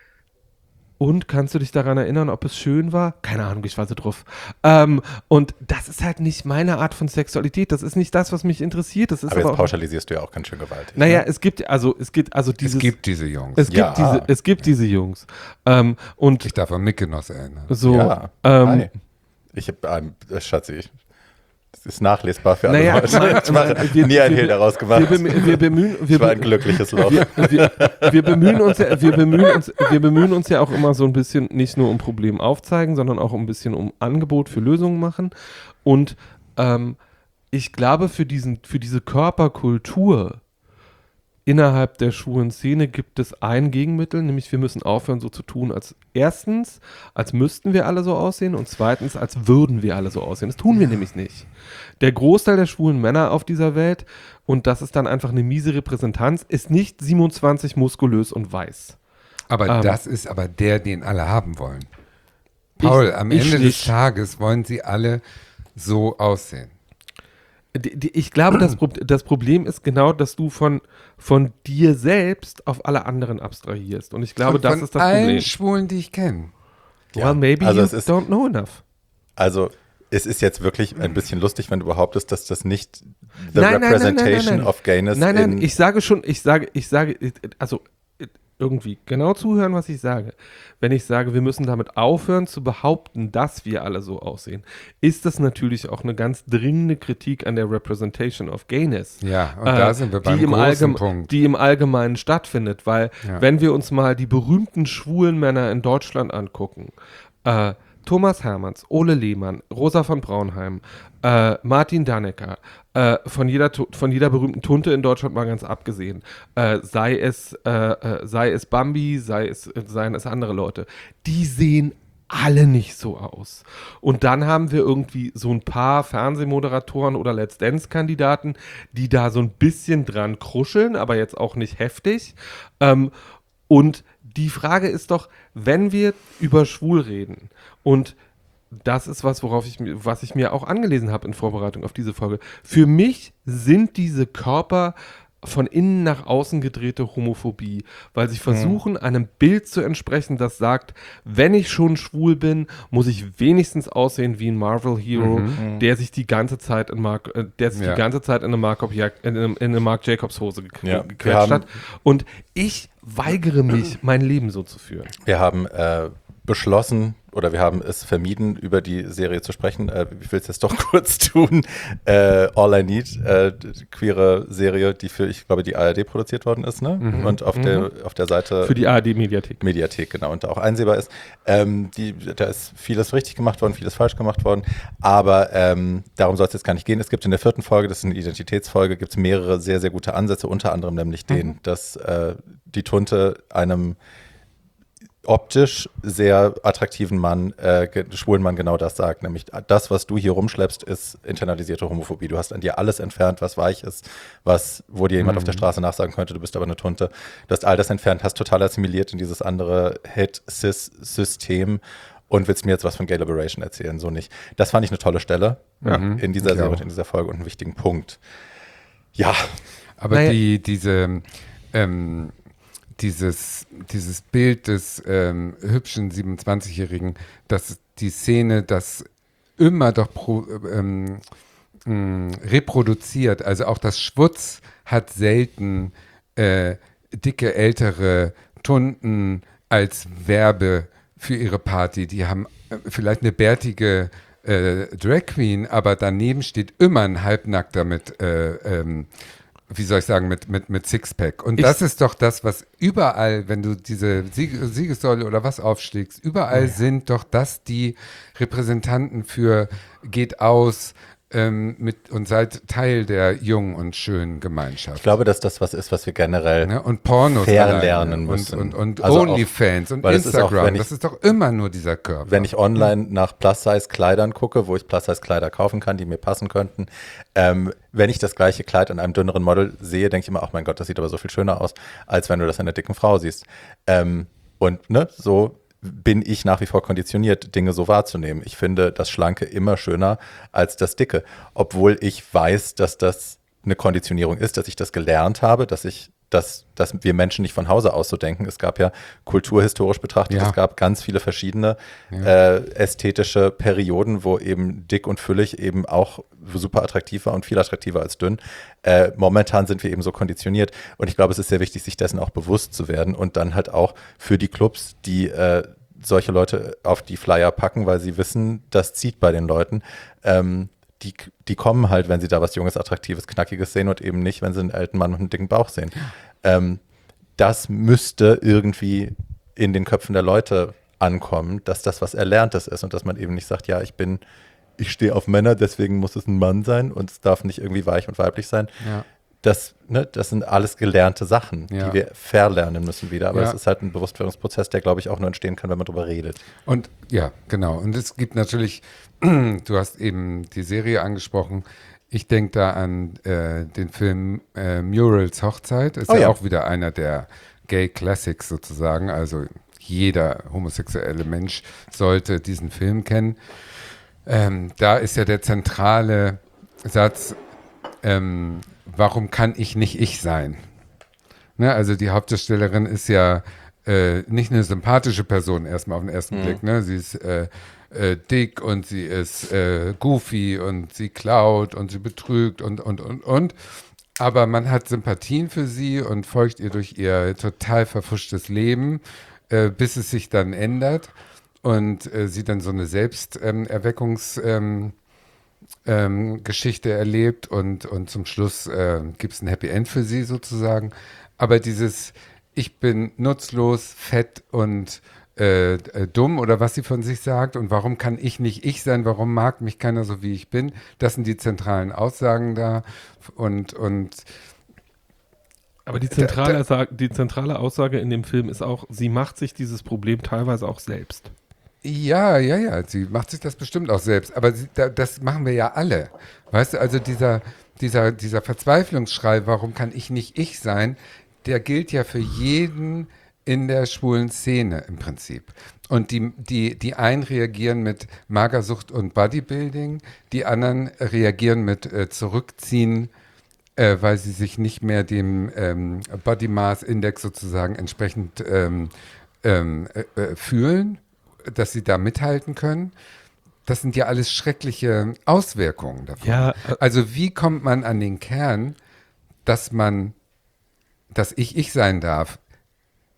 und kannst du dich daran erinnern, ob es schön war? Keine Ahnung, ich war so drauf. Ähm, und das ist halt nicht meine Art von Sexualität. Das ist nicht das, was mich interessiert. Das ist Aber aber jetzt auch, pauschalisierst du ja auch ganz schön gewaltig. naja, ne? es gibt, also es gibt, also dieses, Es gibt diese Jungs. es gibt Ja. diese, es gibt diese Jungs. Ähm, und Ich darf an Mitgenoss erinnern. so, Ja. ähm, Hi. Ich habe, ähm, Schatzi, das ist nachlesbar für alle Naja, Leute. man- Ich mache man- wir- nie ein wir- Hehl daraus wir, gemacht. bemü wir bemühen, wir, Ich war ein be glückliches Loch. wir, wir, wir bemühen uns ja, wir bemühen uns, wir bemühen uns ja auch immer so ein bisschen nicht nur um Problem aufzeigen, sondern auch ein bisschen um Angebot für Lösungen machen. Und ähm, ich glaube, für diesen, für diese Körperkultur innerhalb der schwulen Szene gibt es ein Gegenmittel, nämlich wir müssen aufhören, so zu tun, als erstens, als müssten wir alle so aussehen und zweitens, als würden wir alle so aussehen. Das tun wir nämlich nicht. Der Großteil der schwulen Männer auf dieser Welt, und das ist dann einfach eine miese Repräsentanz, ist nicht siebenundzwanzig muskulös und weiß. Aber Ähm. das ist aber der, den alle haben wollen. Paul, Ich- am ich Ende des nicht. Tages wollen sie alle so aussehen. Die, die, ich glaube, das, Pro das Problem ist genau, dass du von, von dir selbst auf alle anderen abstrahierst. Und ich glaube, Und das von ist das allen Problem. Schwulen, die ich kenne. Well, maybe also you es ist- don't know enough. Also, es ist jetzt wirklich ein bisschen lustig, wenn du behauptest, dass das nicht the Nein, nein, nein, nein, representation nein, nein. of gayness Nein, nein, in ich sage schon, ich sage, ich sage, also irgendwie genau zuhören, was ich sage. Wenn ich sage, wir müssen damit aufhören zu behaupten, dass wir alle so aussehen, ist das natürlich auch eine ganz dringende Kritik an der Representation of Gayness. Ja, und da äh, sind wir beim die im, großen Allgeme- Punkt. die im Allgemeinen stattfindet, weil Ja. wenn wir uns mal die berühmten schwulen Männer in Deutschland angucken, äh, Thomas Hermanns, Ole Lehmann, Rosa von Braunheim, äh, Martin Dannecker, äh, von, jeder, Tu- von jeder berühmten Tunte in Deutschland mal ganz abgesehen, äh, sei, es, äh, äh, sei es Bambi, sei es, äh, seien es andere Leute, die sehen alle nicht so aus. Und dann haben wir irgendwie so ein paar Fernsehmoderatoren oder Let's Dance-Kandidaten, die da so ein bisschen dran kruscheln, aber jetzt auch nicht heftig. Ähm, und die Frage ist doch, wenn wir über schwul reden, und das ist was, worauf ich, mir- was ich mir auch angelesen habe in Vorbereitung auf diese Folge, für mich sind diese Körper von innen nach außen gedrehte Homophobie, weil sie versuchen, einem Bild zu entsprechen, das sagt, wenn ich schon schwul bin, muss ich wenigstens aussehen wie ein Marvel-Hero, der sich die ganze Zeit in Mark, äh, der sich Ja. die ganze Zeit in eine Mark, in eine, in eine Marc Jacobs Hose gek Ja, wir gequetscht haben- hat. Und ich weigere mich, mein Leben so zu führen. Wir haben äh, beschlossen oder wir haben es vermieden, über die Serie zu sprechen. Äh, ich will es jetzt doch kurz tun. Äh, All I Need, äh, die queere Serie, die für, ich glaube, die A R D produziert worden ist, ne? Mhm. Und auf, Mhm. der, auf der Seite. Für die A R D-Mediathek. Mediathek, genau, und da auch einsehbar ist. Ähm, die, da ist vieles richtig gemacht worden, vieles falsch gemacht worden, aber ähm, darum soll es jetzt gar nicht gehen. Es gibt in der vierten Folge, das ist eine Identitätsfolge, gibt es mehrere sehr, sehr gute Ansätze, unter anderem nämlich den, Mhm. dass äh, die Tunte einem optisch sehr attraktiven Mann, äh, ge- schwulen Mann genau das sagt, nämlich das, was du hier rumschleppst, ist internalisierte Homophobie. Du hast an dir alles entfernt, was weich ist, was, wo dir jemand Mhm. auf der Straße nachsagen könnte, du bist aber eine Tunte. Du hast all das entfernt, hast total assimiliert in dieses andere Het-Cis-System und willst mir jetzt was von Gay Liberation erzählen, so nicht. Das fand ich eine tolle Stelle Ja. in dieser Ich Serie auch. und in dieser Folge und einen wichtigen Punkt. Ja, Aber Naja. die, diese, ähm, dieses, dieses Bild des ähm, hübschen siebenundzwanzigjährigen, dass die Szene das immer doch pro, ähm, mh, reproduziert, also auch das Schwutz hat selten äh, dicke, ältere Tunden als Werbe für ihre Party. Die haben äh, vielleicht eine bärtige äh, Drag Queen, aber daneben steht immer ein Halbnackter mit äh, ähm, wie soll ich sagen, mit, mit, mit Sixpack. Und Ich- das ist doch das, was überall, wenn du diese Sieg Siegessäule oder was aufschlägst, überall sind doch das die Repräsentanten für geht aus ähm, mit, und seid Teil der jungen und schönen Gemeinschaft. ich glaube, dass das was ist, was wir generell Ne? Und Pornos verlernen alleine müssen. Und, und, und Also auch- Onlyfans und weil es ist auch, Instagram. wenn ich- das ist doch immer nur dieser Körper. Wenn ich online nach Plus-Size-Kleidern gucke, wo ich Plus-Size-Kleider kaufen kann, die mir passen könnten, ähm, wenn ich das gleiche Kleid an einem dünneren Model sehe, denke ich immer, ach mein Gott, das sieht aber so viel schöner aus, als wenn du das an einer dicken Frau siehst. Ähm, und ne, so bin ich nach wie vor konditioniert, Dinge so wahrzunehmen. Ich finde das Schlanke immer schöner als das Dicke, obwohl ich weiß, dass das eine Konditionierung ist, dass ich das gelernt habe, dass ich dass, dass wir Menschen nicht von Hause aus so denken. Es gab ja kulturhistorisch betrachtet, Ja. es gab ganz viele verschiedene äh, ästhetische Perioden, wo eben dick und füllig eben auch super attraktiv war und viel attraktiver als dünn. Äh, momentan sind wir eben so konditioniert und ich glaube, es ist sehr wichtig, sich dessen auch bewusst zu werden und dann halt auch für die Clubs, die äh, solche Leute auf die Flyer packen, weil sie wissen, das zieht bei den Leuten. Ähm, Die, die kommen halt, wenn sie da was Junges, Attraktives, Knackiges sehen und eben nicht, wenn sie einen alten Mann mit einem dicken Bauch sehen. Ähm, das müsste irgendwie in den Köpfen der Leute ankommen, dass das was Erlerntes ist und dass man eben nicht sagt, ja, ich bin, ich stehe auf Männer, deswegen muss es ein Mann sein und es darf nicht irgendwie weich und weiblich sein. Ja. Das, ne, das sind alles gelernte Sachen, Ja. die wir verlernen müssen wieder. Aber Ja. es ist halt ein Bewusstwerdungsprozess, der, glaube ich, auch nur entstehen kann, wenn man drüber redet. Und ja, genau. Und es gibt natürlich, du hast eben die Serie angesprochen. Ich denke da an äh, den Film äh, Murals Hochzeit. Ist Oh ja, ja. auch wieder einer der Gay Classics sozusagen. Also jeder homosexuelle Mensch sollte diesen Film kennen. Ähm, da ist ja der zentrale Satz, ähm, warum kann ich nicht ich sein? Ne, also die Hauptdarstellerin ist ja äh, nicht eine sympathische Person erstmal auf den ersten Mhm. Blick. Ne? Sie ist äh, äh, dick und sie ist äh, goofy und sie klaut und sie betrügt und, und, und, und. Aber man hat Sympathien für sie und folgt ihr durch ihr total verfuschtes Leben, äh, bis es sich dann ändert und äh, sie dann so eine Selbsterweckungs- ähm, ähm, Geschichte erlebt und, und zum Schluss äh, gibt es ein Happy End für sie sozusagen. Aber dieses ich bin nutzlos, fett und äh, äh, dumm oder was sie von sich sagt und warum kann ich nicht ich sein, warum mag mich keiner so, wie ich bin, das sind die zentralen Aussagen da und, und Aber die zentrale, Sa- die zentrale Aussage in dem Film ist auch, sie macht sich dieses Problem teilweise auch selbst. ja, ja, ja, sie macht sich das bestimmt auch selbst, aber sie, da, das machen wir ja alle. Weißt du, also dieser, dieser, dieser Verzweiflungsschrei, warum kann ich nicht ich sein, der gilt ja für jeden in der schwulen Szene im Prinzip. Und die, die, die einen reagieren mit Magersucht und Bodybuilding, die anderen reagieren mit äh, Zurückziehen, äh, weil sie sich nicht mehr dem ähm, Body Mass Index sozusagen entsprechend ähm, ähm, äh, äh, fühlen, dass sie da mithalten können. Das sind ja alles schreckliche Auswirkungen davon. Ja, äh, Also wie kommt man an den Kern, dass man, dass ich ich sein darf?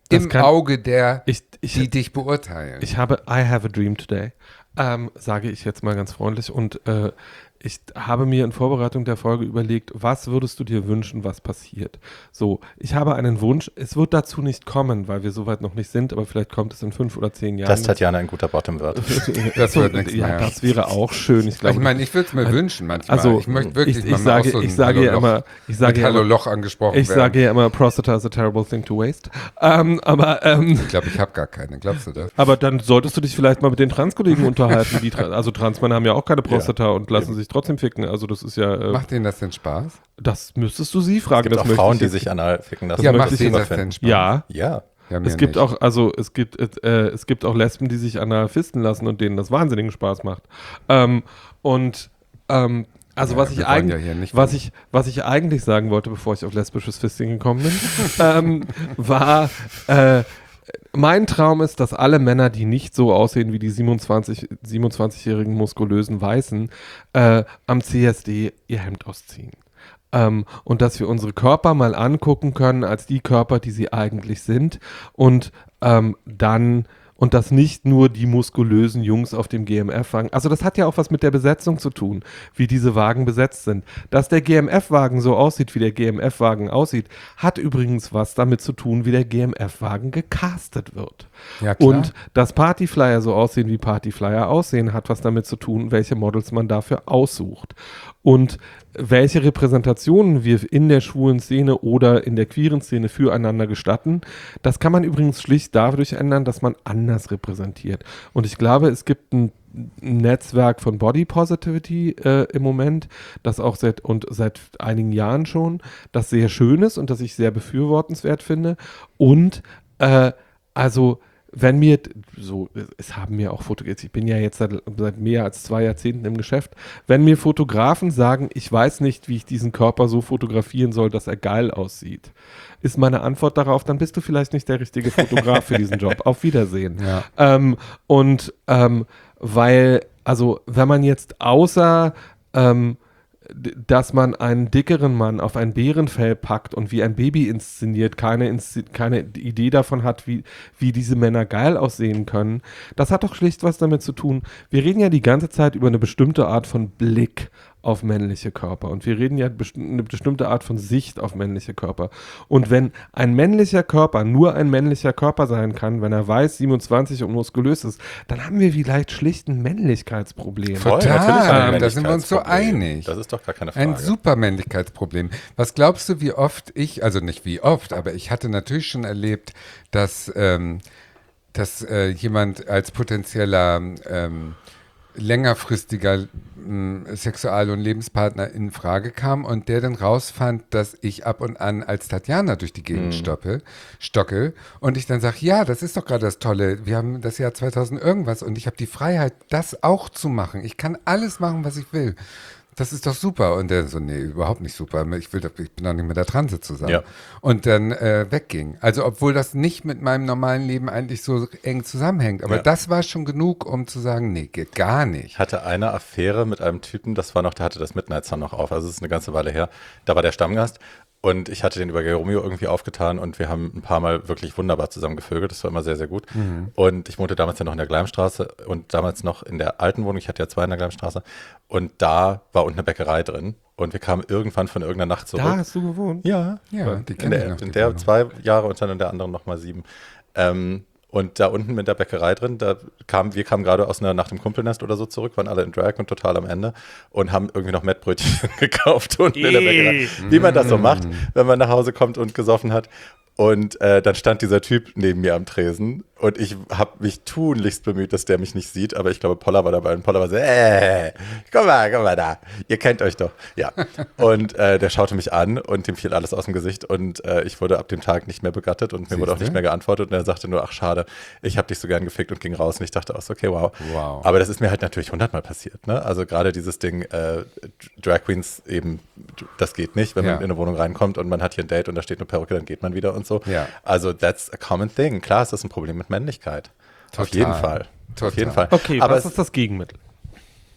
im kann, Auge der, ich, ich, die dich beurteilen. Ich habe I have a dream today, ähm, sage ich jetzt mal ganz freundlich. Und äh, ich habe mir in Vorbereitung der Folge überlegt, was würdest du dir wünschen, was passiert? So, ich habe einen Wunsch. Es wird dazu nicht kommen, weil wir soweit noch nicht sind, aber vielleicht kommt es in fünf oder zehn Jahren. Dass Tatjana ein guter Bottom wird. Das wird nichts ja, mehr. das wäre auch schön. Ich, glaube, ich meine, ich würde es mir wünschen manchmal. Also, ich möchte wirklich ich, mal ich sage, auch so ich sage ja immer, ich sage ja Hallo immer, Loch angesprochen ich werden. sage ja immer, Prostata is a terrible thing to waste. Ähm, aber, ähm, Ich glaube, ich habe gar keine. Glaubst du das? aber dann solltest du dich vielleicht mal mit den Transkollegen unterhalten. Die, Tra- also Transmänner haben ja auch keine Prostata Ja, und lassen eben. sich trotzdem ficken. Also das ist ja, äh, Macht denen das denn Spaß? das müsstest du sie fragen. Es gibt das auch möchte Frauen, ich die jetzt- sich anal ficken lassen. Ja, möchte macht ich denen jetzt das denn Spaß? Ja, Ja. Ja, mir es gibt nicht. auch, also es gibt, äh, es gibt auch Lesben, die sich anal fisten lassen und denen das wahnsinnigen Spaß macht. Ähm, und ähm, also Ja, was wir ich wollen eigentlich, ja hier nicht was von- ich, was ich eigentlich sagen wollte, bevor ich auf lesbisches Fisting gekommen bin, ähm, war äh, mein Traum ist, dass alle Männer, die nicht so aussehen wie die siebenundzwanzig, siebenundzwanzigjährigen muskulösen Weißen, äh, am C S D ihr Hemd ausziehen. Ähm, und dass wir unsere Körper mal angucken können als die Körper, die sie eigentlich sind und ähm, dann und dass nicht nur die muskulösen Jungs auf dem G M F-Wagen, also das hat ja auch was mit der Besetzung zu tun, wie diese Wagen besetzt sind. Dass der G M F-Wagen so aussieht, wie der G M F-Wagen aussieht, hat übrigens was damit zu tun, wie der G M F-Wagen gecastet wird. Ja, klar. Und dass Partyflyer so aussehen, wie Partyflyer aussehen, hat was damit zu tun, welche Models man dafür aussucht. Und welche Repräsentationen wir in der schwulen Szene oder in der queeren Szene füreinander gestatten, das kann man übrigens schlicht dadurch ändern, dass man anders repräsentiert. Und ich glaube, es gibt ein Netzwerk von Body Positivity äh, im Moment, das auch seit und seit einigen Jahren schon, das sehr schön ist und das ich sehr befürwortenswert finde. Und äh, also wenn mir, so, es haben mir auch Fotografen, ich bin ja jetzt seit, seit mehr als zwei Jahrzehnten im Geschäft, wenn mir Fotografen sagen, ich weiß nicht, wie ich diesen Körper so fotografieren soll, dass er geil aussieht, ist meine Antwort darauf, dann bist du vielleicht nicht der richtige Fotograf für diesen Job. Auf Wiedersehen. Ja. Ähm, und ähm, weil, also wenn man jetzt außer ähm, d- dass man einen dickeren Mann auf ein Bärenfell packt und wie ein Baby inszeniert, keine, Inszen- keine Idee davon hat, wie, wie diese Männer geil aussehen können, das hat doch schlicht was damit zu tun. Wir reden ja die ganze Zeit über eine bestimmte Art von Blick auf männliche Körper und wir reden ja best- eine bestimmte Art von Sicht auf männliche Körper. Und wenn ein männlicher Körper nur ein männlicher Körper sein kann, wenn er weiß, siebenundzwanzig und muskulös ist, dann haben wir vielleicht schlicht ein Männlichkeitsproblem. Total, natürlich haben wir ein da sind wir uns so Männlichkeitsproblem. einig. Das ist doch gar keine Frage. Ein super Männlichkeitsproblem. Was glaubst du, wie oft ich, also nicht wie oft, aber ich hatte natürlich schon erlebt, dass, ähm, dass äh, jemand als potenzieller ähm, längerfristiger ähm, Sexual- und Lebenspartner in Frage kam und der dann rausfand, dass ich ab und an als Tatjana durch die Gegend stoppe, stocke und ich dann sage, ja, das ist doch gerade das Tolle, wir haben das Jahr zweitausend irgendwas und ich habe die Freiheit, das auch zu machen. Ich kann alles machen, was ich will. Das ist doch super. Und der so, nee, überhaupt nicht super. Ich, will doch, ich bin doch nicht mit der Transe zusammen. Ja. Und dann äh, wegging. Also obwohl das nicht mit meinem normalen Leben eigentlich so eng zusammenhängt. Aber Ja. das war schon genug, um zu sagen, nee, geht gar nicht. Ich hatte eine Affäre mit einem Typen, das war noch, der hatte das Midnight Sun noch auf, also es ist eine ganze Weile her. Da war der Stammgast und ich hatte den über Geromeo irgendwie aufgetan und wir haben ein paar Mal wirklich wunderbar zusammen gevögelt. Das war immer sehr, sehr gut. Und ich wohnte damals ja noch in der Gleimstraße und damals noch in der alten Wohnung. Ich hatte ja zwei in der Gleimstraße und da war unten eine Bäckerei drin und wir kamen irgendwann von irgendeiner Nacht zurück. Da hast du gewohnt? Ja, Ja, die in kenne ich der, noch, die in der Wohnung. zwei Jahre und dann in der anderen nochmal sieben. Ähm, und da unten mit der Bäckerei drin, da kam, wir kamen gerade aus einer Nacht im Kumpelnest oder so zurück, waren alle in Drag und total am Ende und haben irgendwie noch Mettbrötchen gekauft unten in der Bäckerei. Wie man das so macht, wenn man nach Hause kommt und gesoffen hat. Und äh, dann stand dieser Typ neben mir am Tresen und ich habe mich tunlichst bemüht, dass der mich nicht sieht, aber ich glaube, Polla war dabei und Polla war so, äh, guck mal, guck mal da, ihr kennt euch doch. Ja. Und äh, der schaute mich an und dem fiel alles aus dem Gesicht und äh, ich wurde ab dem Tag nicht mehr begattet und mir wurde auch Siehste? nicht mehr geantwortet und er sagte nur, ach schade, ich habe dich so gern gefickt und ging raus und ich dachte auch so, okay, wow. Wow. Aber das ist mir halt natürlich hundertmal passiert, ne? Also gerade dieses Ding, äh, Drag Queens eben, das geht nicht, wenn Ja. man in eine Wohnung reinkommt und man hat hier ein Date und da steht eine Perücke, dann geht man wieder und so. Ja. Also that's a common thing. Klar ist das ein Problem mit Männlichkeit. Auf Total. jeden Fall. Total. Auf jeden Fall. Okay, aber was es, ist das Gegenmittel?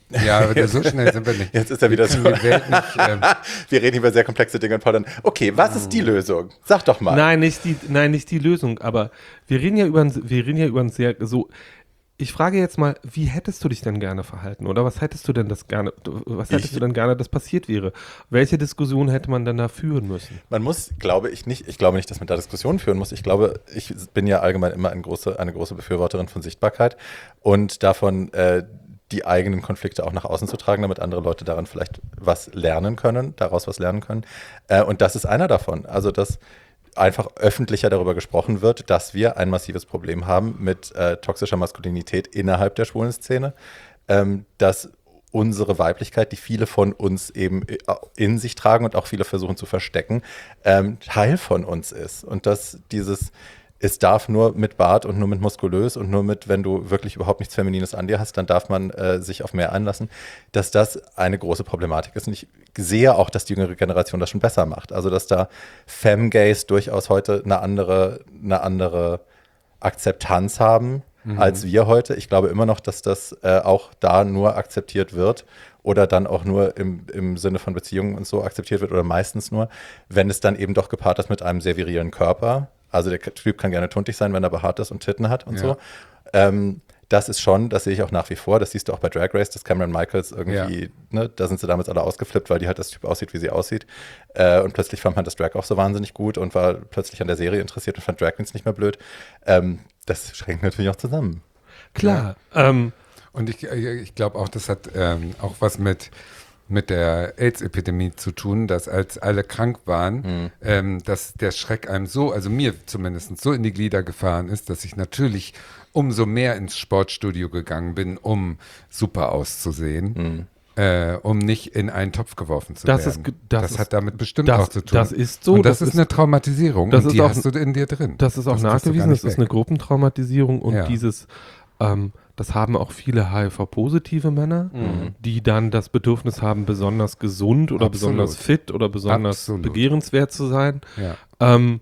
Ja, aber so schnell sind wir nicht. Jetzt ist er wieder so. Die Welt nicht, ähm, wir reden über sehr komplexe Dinge und Paul dann, okay, was ist die Lösung? Sag doch mal. Nein, nicht die, nein, nicht die Lösung, aber wir reden ja über ein, wir reden ja über ein sehr, so, ich frage jetzt mal, wie hättest du dich denn gerne verhalten oder was hättest du denn das gerne, was hättest Ich- du denn gerne, dass passiert wäre? Welche Diskussion hätte man denn da führen müssen? Man muss, glaube ich nicht, ich glaube nicht, dass man da Diskussionen führen muss. Ich glaube, ich bin ja allgemein immer eine große, eine große Befürworterin von Sichtbarkeit und davon, äh, die eigenen Konflikte auch nach außen zu tragen, damit andere Leute daran vielleicht was lernen können, daraus was lernen können. Äh, und das ist einer davon. Also, dass einfach öffentlicher darüber gesprochen wird, dass wir ein massives Problem haben mit äh, toxischer Maskulinität innerhalb der schwulen Szene, ähm, dass unsere Weiblichkeit, die viele von uns eben in sich tragen und auch viele versuchen zu verstecken, ähm, Teil von uns ist. Und dass dieses es darf nur mit Bart und nur mit muskulös und nur mit, wenn du wirklich überhaupt nichts Feminines an dir hast, dann darf man äh, sich auf mehr einlassen, dass das eine große Problematik ist. Und ich sehe auch, dass die jüngere Generation das schon besser macht. Also, dass da Femgays durchaus heute eine andere, eine andere Akzeptanz haben mhm. als wir heute. Ich glaube immer noch, dass das äh, auch da nur akzeptiert wird oder dann auch nur im, im Sinne von Beziehungen und so akzeptiert wird oder meistens nur, wenn es dann eben doch gepaart ist mit einem sehr virilen Körper. Also der Typ kann gerne tuntig sein, wenn er behaart ist und Titten hat und ja. so. Ähm, das ist schon, das sehe ich auch nach wie vor, das siehst du auch bei Drag Race, dass Cameron Michaels irgendwie, ja. ne, da sind sie damals alle ausgeflippt, weil die halt das Typ aussieht, wie sie aussieht. Äh, und plötzlich fand man das Drag auch so wahnsinnig gut und war plötzlich an der Serie interessiert und fand Drag Queens nicht mehr blöd. Ähm, das schränkt natürlich auch zusammen. Klar. Ja. Ähm, und ich, ich glaube auch, das hat ähm, auch was mit mit der AIDS-Epidemie zu tun, dass als alle krank waren, mhm. ähm, dass der Schreck einem so, also mir zumindest so in die Glieder gefahren ist, dass ich natürlich umso mehr ins Sportstudio gegangen bin, um super auszusehen, mhm. äh, um nicht in einen Topf geworfen zu das werden. Ist, das, das ist, hat damit bestimmt das, auch zu tun. Das ist so. Und das, das ist eine Traumatisierung das und ist die auch, hast du in dir drin. Das ist auch das nachgewiesen, das ist eine Gruppentraumatisierung und ja. dieses ähm, das haben auch viele H I V-positive Männer, mhm. die dann das Bedürfnis haben, besonders gesund oder Absolut. besonders fit oder besonders Absolut. begehrenswert zu sein. Ja. Ähm,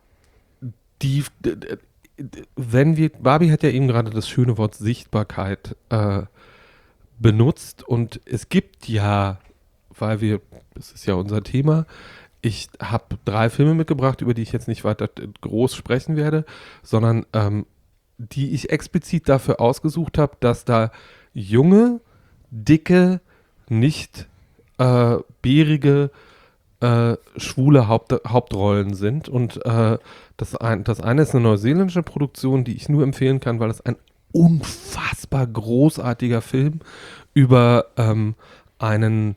die, wenn wir, Barbie hat ja eben gerade das schöne Wort Sichtbarkeit äh, benutzt und es gibt ja, weil wir, das ist ja unser Thema, ich habe drei Filme mitgebracht, über die ich jetzt nicht weiter groß sprechen werde, sondern ähm, die ich explizit dafür ausgesucht habe, dass da junge, dicke, nicht äh, bärige, äh, schwule Haupt, Hauptrollen sind. Und äh, das, ein, das eine ist eine neuseeländische Produktion, die ich nur empfehlen kann, weil es ein unfassbar großartiger Film über ähm, einen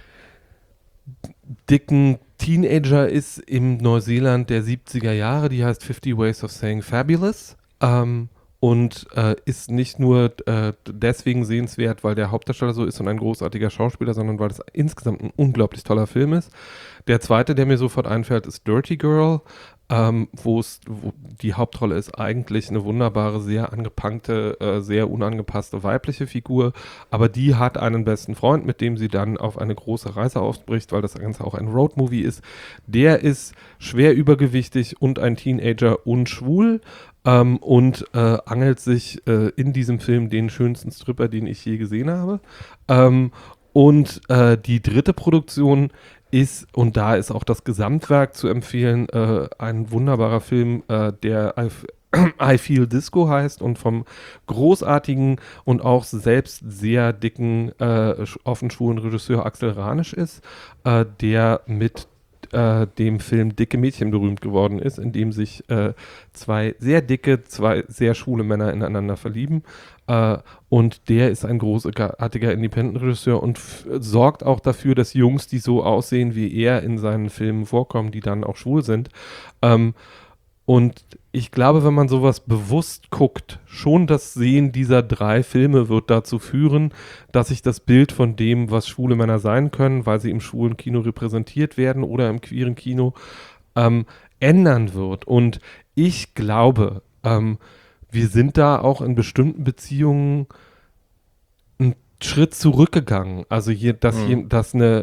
dicken Teenager ist im Neuseeland der siebziger Jahre, die heißt Fifty Ways of Saying Fabulous. Ähm, und äh, ist nicht nur äh, deswegen sehenswert, weil der Hauptdarsteller so ist und ein großartiger Schauspieler, sondern weil es insgesamt ein unglaublich toller Film ist. Der zweite, der mir sofort einfällt, ist Dirty Girl, ähm, wo es wo die Hauptrolle ist eigentlich eine wunderbare, sehr angepunkte, äh, sehr unangepasste weibliche Figur, aber die hat einen besten Freund, mit dem sie dann auf eine große Reise ausbricht, weil das Ganze auch ein Roadmovie ist. Der ist schwer übergewichtig und ein Teenager und schwul. Ähm, und äh, angelt sich äh, in diesem Film den schönsten Stripper, den ich je gesehen habe. Ähm, und äh, die dritte Produktion ist, und da ist auch das Gesamtwerk zu empfehlen, äh, ein wunderbarer Film, äh, der I, I Feel Disco heißt und vom großartigen und auch selbst sehr dicken, äh, offen schwulen Regisseur Axel Ranisch ist, äh, der mit Äh, dem Film Dicke Mädchen berühmt geworden ist, in dem sich äh, zwei sehr dicke, zwei sehr schwule Männer ineinander verlieben. Äh, und der ist ein großartiger Independent-Regisseur und f- sorgt auch dafür, dass Jungs, die so aussehen wie er in seinen Filmen vorkommen, die dann auch schwul sind. Ähm, und ich glaube, wenn man sowas bewusst guckt, schon das Sehen dieser drei Filme wird dazu führen, dass sich das Bild von dem, was schwule Männer sein können, weil sie im schwulen Kino repräsentiert werden oder im queeren Kino, ähm, ändern wird. Und ich glaube, ähm, wir sind da auch in bestimmten Beziehungen einen Schritt zurückgegangen. Also hier, dass, mhm. hier, dass eine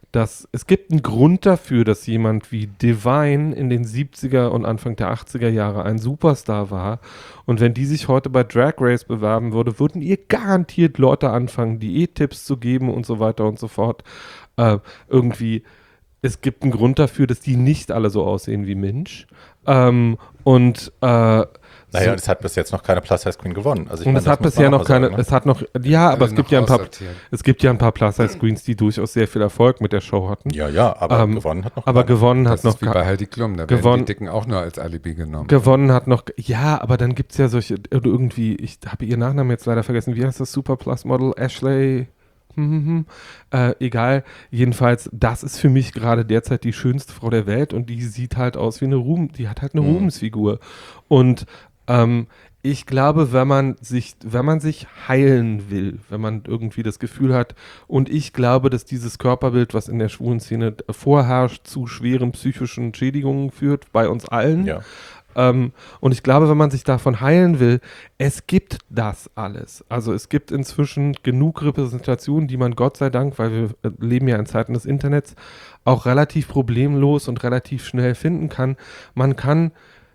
dass es gibt einen Grund dafür, dass jemand wie Divine in den siebziger und Anfang der achtziger Jahre ein Superstar war. Und wenn die sich heute bei Drag Race bewerben würde, würden ihr garantiert Leute anfangen, Diättipps zu geben und so weiter und so fort. Äh, irgendwie, es gibt einen Grund dafür, dass die nicht alle so aussehen wie Minch. Ähm, und äh, Naja, so, und es hat bis jetzt noch keine Plus-Size-Queen gewonnen. Also ich und meine, es das hat muss bisher man auch noch mal keine, sagen, ne? es hat noch, ja, aber Alle es gibt noch ja ein paar, aussortieren. es gibt ja ein paar Plus-Size-Screens, die durchaus sehr viel Erfolg mit der Show hatten. Ja, ja, aber Ähm, gewonnen hat noch Aber keiner. gewonnen hat Das noch ist wie ka- bei Heidi Klum, da gewonnen- werden die Dicken auch nur als Alibi genommen. Gewonnen hat noch, ja, aber dann gibt es ja solche, irgendwie, ich habe ihren Nachnamen jetzt leider vergessen, wie heißt das Super Plus Model? Ashley, hm, hm, hm. Äh, egal, jedenfalls, das ist für mich gerade derzeit die schönste Frau der Welt und die sieht halt aus wie eine Ruhm, die hat halt eine Mhm. Ruhmesfigur. Und ähm, ich glaube, wenn man sich, wenn man sich heilen will, wenn man irgendwie das Gefühl hat, und ich glaube, dass dieses Körperbild, was in der schwulen Szene vorherrscht, zu schweren psychischen Schädigungen führt, bei uns allen. Ja. Ähm, und ich glaube, wenn man sich davon heilen will, es gibt das alles. Also es gibt inzwischen genug Repräsentationen, die man Gott sei Dank, weil wir äh, leben ja in Zeiten des Internets, auch relativ problemlos und relativ schnell finden kann. Man kann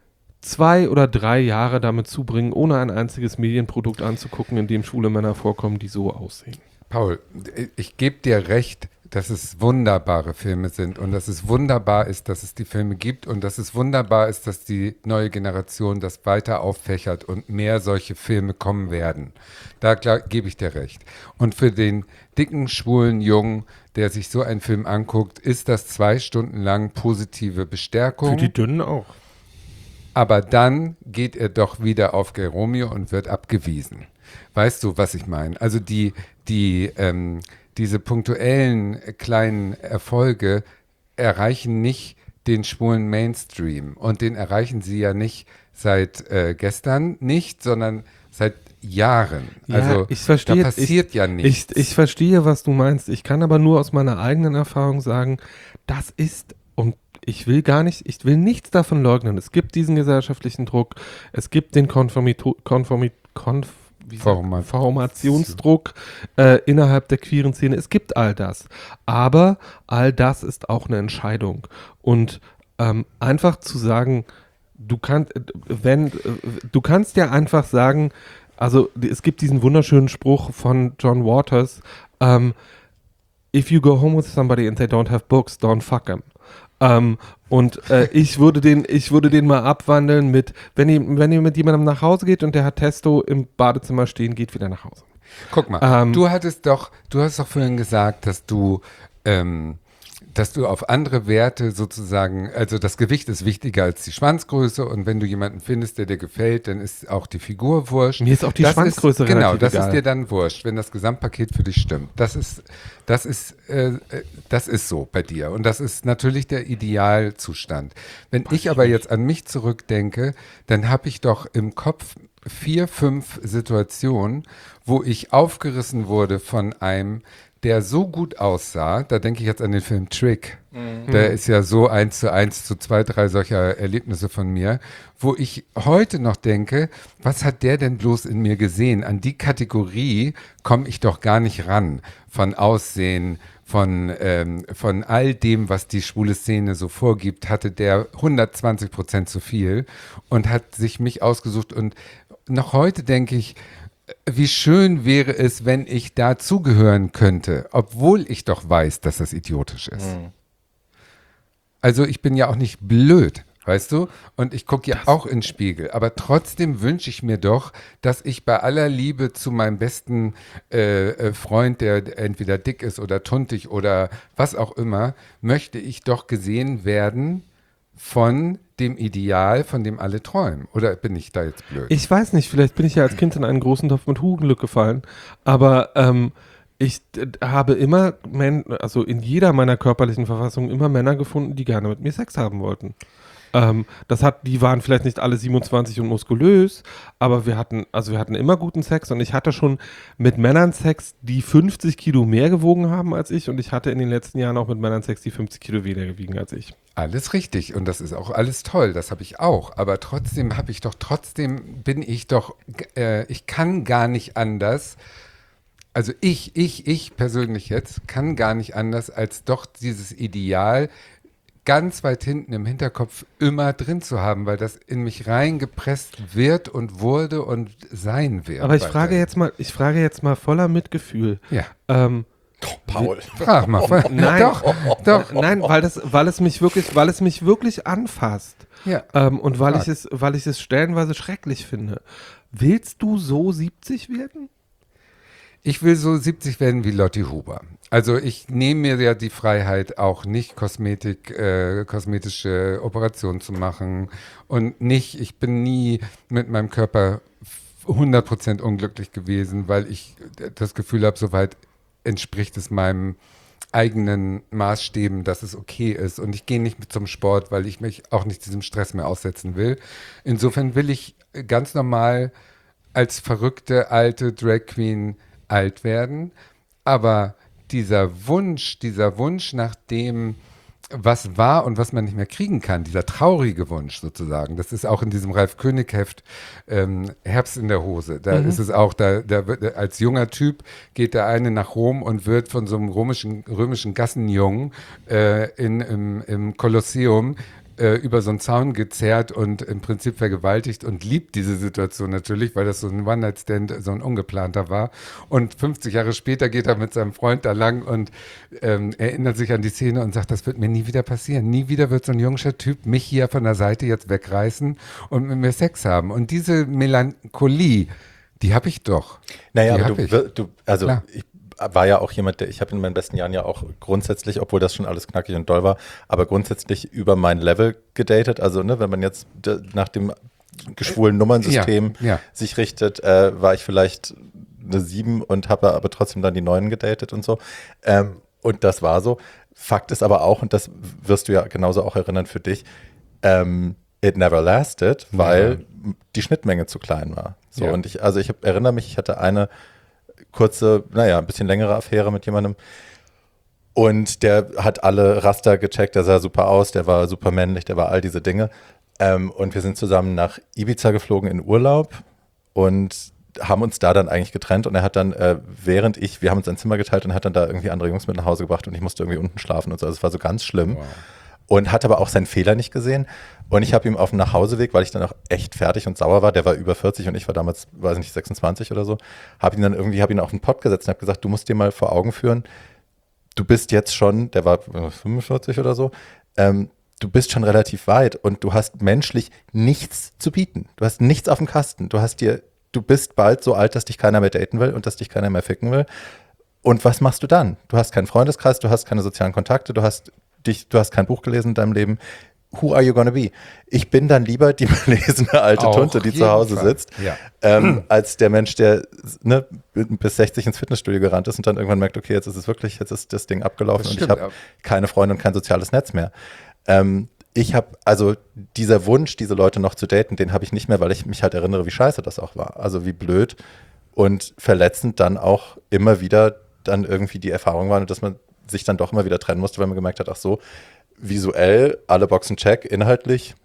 zwei oder drei Jahre damit zubringen, ohne ein einziges Medienprodukt anzugucken, in dem schwule Männer vorkommen, die so aussehen. Paul, ich gebe dir recht, dass es wunderbare Filme sind und dass es wunderbar ist, dass es die Filme gibt und dass es wunderbar ist, dass die neue Generation das weiter auffächert und mehr solche Filme kommen werden. Da klar, gebe ich dir recht. Und für den dicken, schwulen Jungen, der sich so einen Film anguckt, ist das zwei Stunden lang positive Bestärkung. Für die Dünnen auch. Aber dann geht er doch wieder auf Gay Romeo und wird abgewiesen. Weißt du, was ich meine? Also die, die, ähm, diese punktuellen äh, kleinen Erfolge erreichen nicht den schwulen Mainstream. Und den erreichen sie ja nicht seit äh, gestern nicht, sondern seit Jahren. Ja, also ich verstehe, da passiert ich, ja nichts. Ich, ich verstehe, was du meinst. Ich kann aber nur aus meiner eigenen Erfahrung sagen, das ist, und ich will gar nicht, ich will nichts davon leugnen. Es gibt diesen gesellschaftlichen Druck, es gibt den Konformito, Konformi, Konf, wie sagt- Format- Formationsdruck äh, innerhalb der queeren Szene. Es gibt all das. Aber all das ist auch eine Entscheidung. Und ähm, einfach zu sagen, du kannst, wenn, du kannst ja einfach sagen, also es gibt diesen wunderschönen Spruch von John Waters, ähm, if you go home with somebody and they don't have books, don't fuck them. Ähm, und äh, ich würde den, ich würde den mal abwandeln mit, wenn ihr, wenn ihr mit jemandem nach Hause geht und der hat Testo im Badezimmer stehen, geht wieder nach Hause. Guck mal, Ähm, du hattest doch, du hast doch vorhin gesagt, dass du, ähm, dass du auf andere Werte sozusagen, also das Gewicht ist wichtiger als die Schwanzgröße und wenn du jemanden findest, der dir gefällt, dann ist auch die Figur wurscht. Mir ist auch die Das Schwanzgröße ist, Genau, relativ das egal. ist dir dann wurscht, wenn das Gesamtpaket für dich stimmt. Das ist, das ist, äh, äh, das ist so bei dir und das ist natürlich der Idealzustand. Wenn ich aber jetzt an mich zurückdenke, dann habe ich doch im Kopf vier, fünf Situationen, wo ich aufgerissen wurde von einem, der so gut aussah, da denke ich jetzt an den Film Trick, der ist ja so eins zu eins zu zwei, drei solcher Erlebnisse von mir, wo ich heute noch denke, was hat der denn bloß in mir gesehen? An die Kategorie komme ich doch gar nicht ran, von Aussehen, von, ähm, von all dem, was die schwule Szene so vorgibt, hatte der hundertzwanzig Prozent zu viel und hat sich mich ausgesucht und noch heute denke ich, wie schön wäre es, wenn ich dazugehören könnte, obwohl ich doch weiß, dass das idiotisch ist. Mhm. Also ich bin ja auch nicht blöd, weißt du? Und ich gucke ja auch in den Spiegel. Aber trotzdem wünsche ich mir doch, dass ich bei aller Liebe zu meinem besten äh, äh, Freund, der entweder dick ist oder tuntig oder was auch immer, möchte ich doch gesehen werden von dem Ideal, von dem alle träumen. Oder bin ich da jetzt blöd? Ich weiß nicht, vielleicht bin ich ja als Kind in einen großen Topf mit Hugenglück gefallen, aber ähm, ich äh, habe immer, Men also in jeder meiner körperlichen Verfassungen immer Männer gefunden, die gerne mit mir Sex haben wollten. Ähm, das hat, die waren vielleicht nicht alle siebenundzwanzig und muskulös, aber wir hatten, also wir hatten immer guten Sex und ich hatte schon mit Männern Sex, die fünfzig Kilo mehr gewogen haben als ich und ich hatte in den letzten Jahren auch mit Männern Sex, die fünfzig Kilo weniger gewogen als ich. Alles richtig und das ist auch alles toll, das habe ich auch. Aber trotzdem habe ich doch, trotzdem bin ich doch, äh, ich kann gar nicht anders, also ich, ich, ich persönlich jetzt kann gar nicht anders, als doch dieses Ideal ganz weit hinten im Hinterkopf immer drin zu haben, weil das in mich reingepresst wird und wurde und sein wird. Aber ich weiterhin. frage jetzt mal, ich frage jetzt mal voller Mitgefühl. Ja. Ähm, Paul. Frag mal. Nein, Doch, doch. Nein, weil das, weil es mich wirklich, weil es mich wirklich anfasst. Ja. Ähm, und weil Frag. ich es, weil ich es stellenweise schrecklich finde. Willst du so siebzig werden? Ich will so siebzig werden wie Lotti Huber. Also ich nehme mir ja die Freiheit, auch nicht Kosmetik, äh, kosmetische Operationen zu machen und nicht, ich bin nie mit meinem Körper hundert Prozent unglücklich gewesen, weil ich das Gefühl habe, soweit entspricht es meinem eigenen Maßstäben, dass es okay ist. Und ich gehe nicht mit zum Sport, weil ich mich auch nicht diesem Stress mehr aussetzen will. Insofern will ich ganz normal als verrückte alte Drag Queen alt werden. Aber dieser Wunsch, dieser Wunsch nach dem, was war und was man nicht mehr kriegen kann, dieser traurige Wunsch sozusagen, das ist auch in diesem Ralf König-Heft ähm, Herbst in der Hose. Da Mhm. ist es auch, da, da wird, als junger Typ geht der eine nach Rom und wird von so einem römischen, römischen Gassenjungen äh, in, im, im Kolosseum äh, über so einen Zaun gezerrt und im Prinzip vergewaltigt und liebt diese Situation natürlich, weil das so ein One-Night-Stand, so ein ungeplanter war. Und fünfzig Jahre später geht er mit seinem Freund da lang und ähm, erinnert sich an die Szene und sagt, das wird mir nie wieder passieren. Nie wieder wird so ein jungscher Typ mich hier von der Seite jetzt wegreißen und mit mir Sex haben. Und diese Melancholie, die habe ich doch. Naja, Die aber hab du, ich. wir- du also Klar. ich war ja auch jemand, der, ich habe in meinen besten Jahren ja auch grundsätzlich, obwohl das schon alles knackig und doll war, aber grundsätzlich über mein Level gedatet. Also, ne, wenn man jetzt d- nach dem geschwulen Nummernsystem Ja, ja. sich richtet, äh, war ich vielleicht eine sieben und habe aber trotzdem dann die neun gedatet und so. Ähm, und das war so. Fakt ist aber auch, und das wirst du ja genauso auch erinnern für dich, ähm, it never lasted, weil die Schnittmenge zu klein war. So, Ja. und ich, also ich hab, erinnere mich, ich hatte eine kurze, naja, ein bisschen längere Affäre mit jemandem. Und der hat alle Raster gecheckt, der sah super aus, der war super männlich, der war all diese Dinge. Ähm, und wir sind zusammen nach Ibiza geflogen in Urlaub und haben uns da dann eigentlich getrennt. Und er hat dann, äh, während ich, wir haben uns ein Zimmer geteilt und hat dann da irgendwie andere Jungs mit nach Hause gebracht und ich musste irgendwie unten schlafen und so. Also es war so ganz schlimm. Wow. Und hat aber auch seinen Fehler nicht gesehen. Und ich habe ihm auf dem Nachhauseweg, weil ich dann auch echt fertig und sauer war, der war über vierzig und ich war damals, weiß ich nicht, sechsundzwanzig oder so, habe ihn dann irgendwie, habe ihn auf den Pott gesetzt und habe gesagt, du musst dir mal vor Augen führen, du bist jetzt schon, der war fünfundvierzig oder so, ähm, du bist schon relativ weit und du hast menschlich nichts zu bieten. Du hast nichts auf dem Kasten. Du hast dir, du bist bald so alt, dass dich keiner mehr daten will und dass dich keiner mehr ficken will. Und was machst du dann? Du hast keinen Freundeskreis, du hast keine sozialen Kontakte, du hast dich, du hast kein Buch gelesen in deinem Leben. Who are you gonna be? Ich bin dann lieber die belesene alte Auf Tunte, die zu jeden Hause Fall. sitzt, Ja. ähm, als der Mensch, der ne, bis sechzig ins Fitnessstudio gerannt ist und dann irgendwann merkt, okay, jetzt ist es wirklich, jetzt ist das Ding abgelaufen Das und ich stimmt, habe ja. keine Freunde und kein soziales Netz mehr. Ähm, ich habe, also dieser Wunsch, diese Leute noch zu daten, den habe ich nicht mehr, weil ich mich halt erinnere, wie scheiße das auch war. Also wie blöd und verletzend dann auch immer wieder dann irgendwie die Erfahrung war, dass man sich dann doch immer wieder trennen musste, weil man gemerkt hat, ach so, visuell, alle Boxen check, inhaltlich,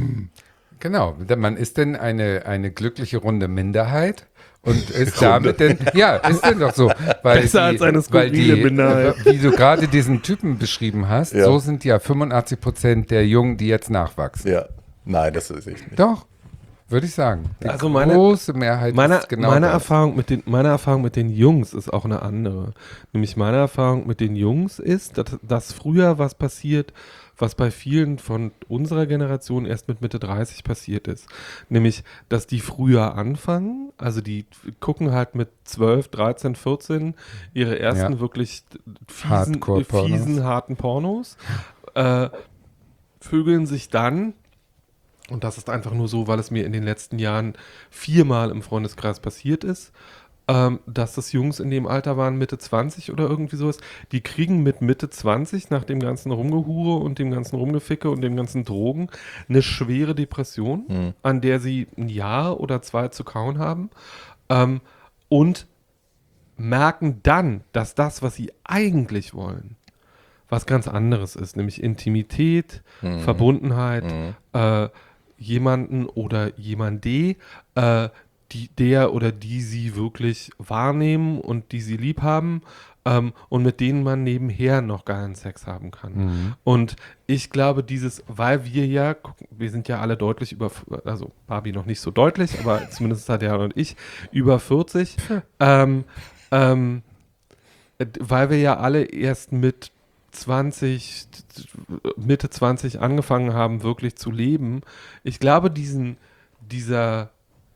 Genau, man ist denn eine, eine glückliche runde Minderheit und ist damit denn, ja, ist denn doch so. Weil Besser als eine weil skurrile die, Minderheit. äh, wie du gerade diesen Typen beschrieben hast, Ja. so sind ja fünfundachtzig Prozent der Jungen, die jetzt nachwachsen. ja, nein, das ist ich nicht. Doch, würde ich sagen. Die Also meine- große Mehrheit Meine, ist genau meine, das. Erfahrung mit den, meine Erfahrung mit den Jungs ist auch eine andere. Nämlich meine Erfahrung mit den Jungs ist, dass, dass früher was passiert, was bei vielen von unserer Generation erst mit Mitte dreißig passiert ist. Nämlich, dass die früher anfangen, also die gucken halt mit zwölf, dreizehn, vierzehn ihre ersten Ja. wirklich fiesen, Hardcore-Pornos. fiesen, harten Pornos, äh, vögeln sich dann. Und das ist einfach nur so, weil es mir in den letzten Jahren viermal im Freundeskreis passiert ist, ähm, dass das Jungs in dem Alter waren, Mitte zwanzig oder irgendwie sowas. Die kriegen mit Mitte zwanzig nach dem ganzen Rumgehure und dem ganzen Rumgeficke und dem ganzen Drogen eine schwere Depression, Hm. an der sie ein Jahr oder zwei zu kauen haben. Ähm, und merken dann, dass das, was sie eigentlich wollen, was ganz anderes ist, nämlich Intimität, Verbundenheit, äh, jemanden oder jemande äh, die der oder die sie wirklich wahrnehmen und die sie lieb haben ähm, und mit denen man nebenher noch geilen Sex haben kann. Mhm. Und ich glaube, dieses, weil wir ja, gucken, wir sind ja alle deutlich über, also Barbie noch nicht so deutlich, aber zumindest Tatjana und ich, über vierzig, ähm, ähm, weil wir ja alle erst mit zwanzig, Mitte zwanzig angefangen haben, wirklich zu leben. Ich glaube, diesen, dieser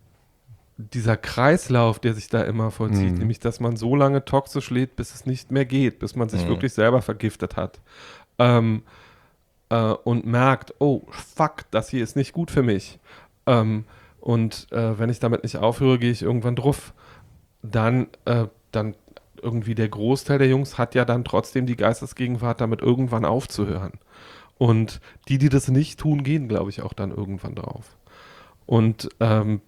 dieser Kreislauf, der sich da immer vollzieht, Mhm. nämlich, dass man so lange toxisch lebt, bis es nicht mehr geht, bis man sich Mhm. wirklich selber vergiftet hat ähm, äh, und merkt, oh, fuck, das hier ist nicht gut für mich. Ähm, und äh, wenn ich damit nicht aufhöre, gehe ich irgendwann drauf. Dann, äh, dann irgendwie der Großteil der Jungs hat ja dann trotzdem die Geistesgegenwart, damit irgendwann aufzuhören. Und die, die das nicht tun, gehen, glaube ich, auch dann irgendwann drauf. Und ähm,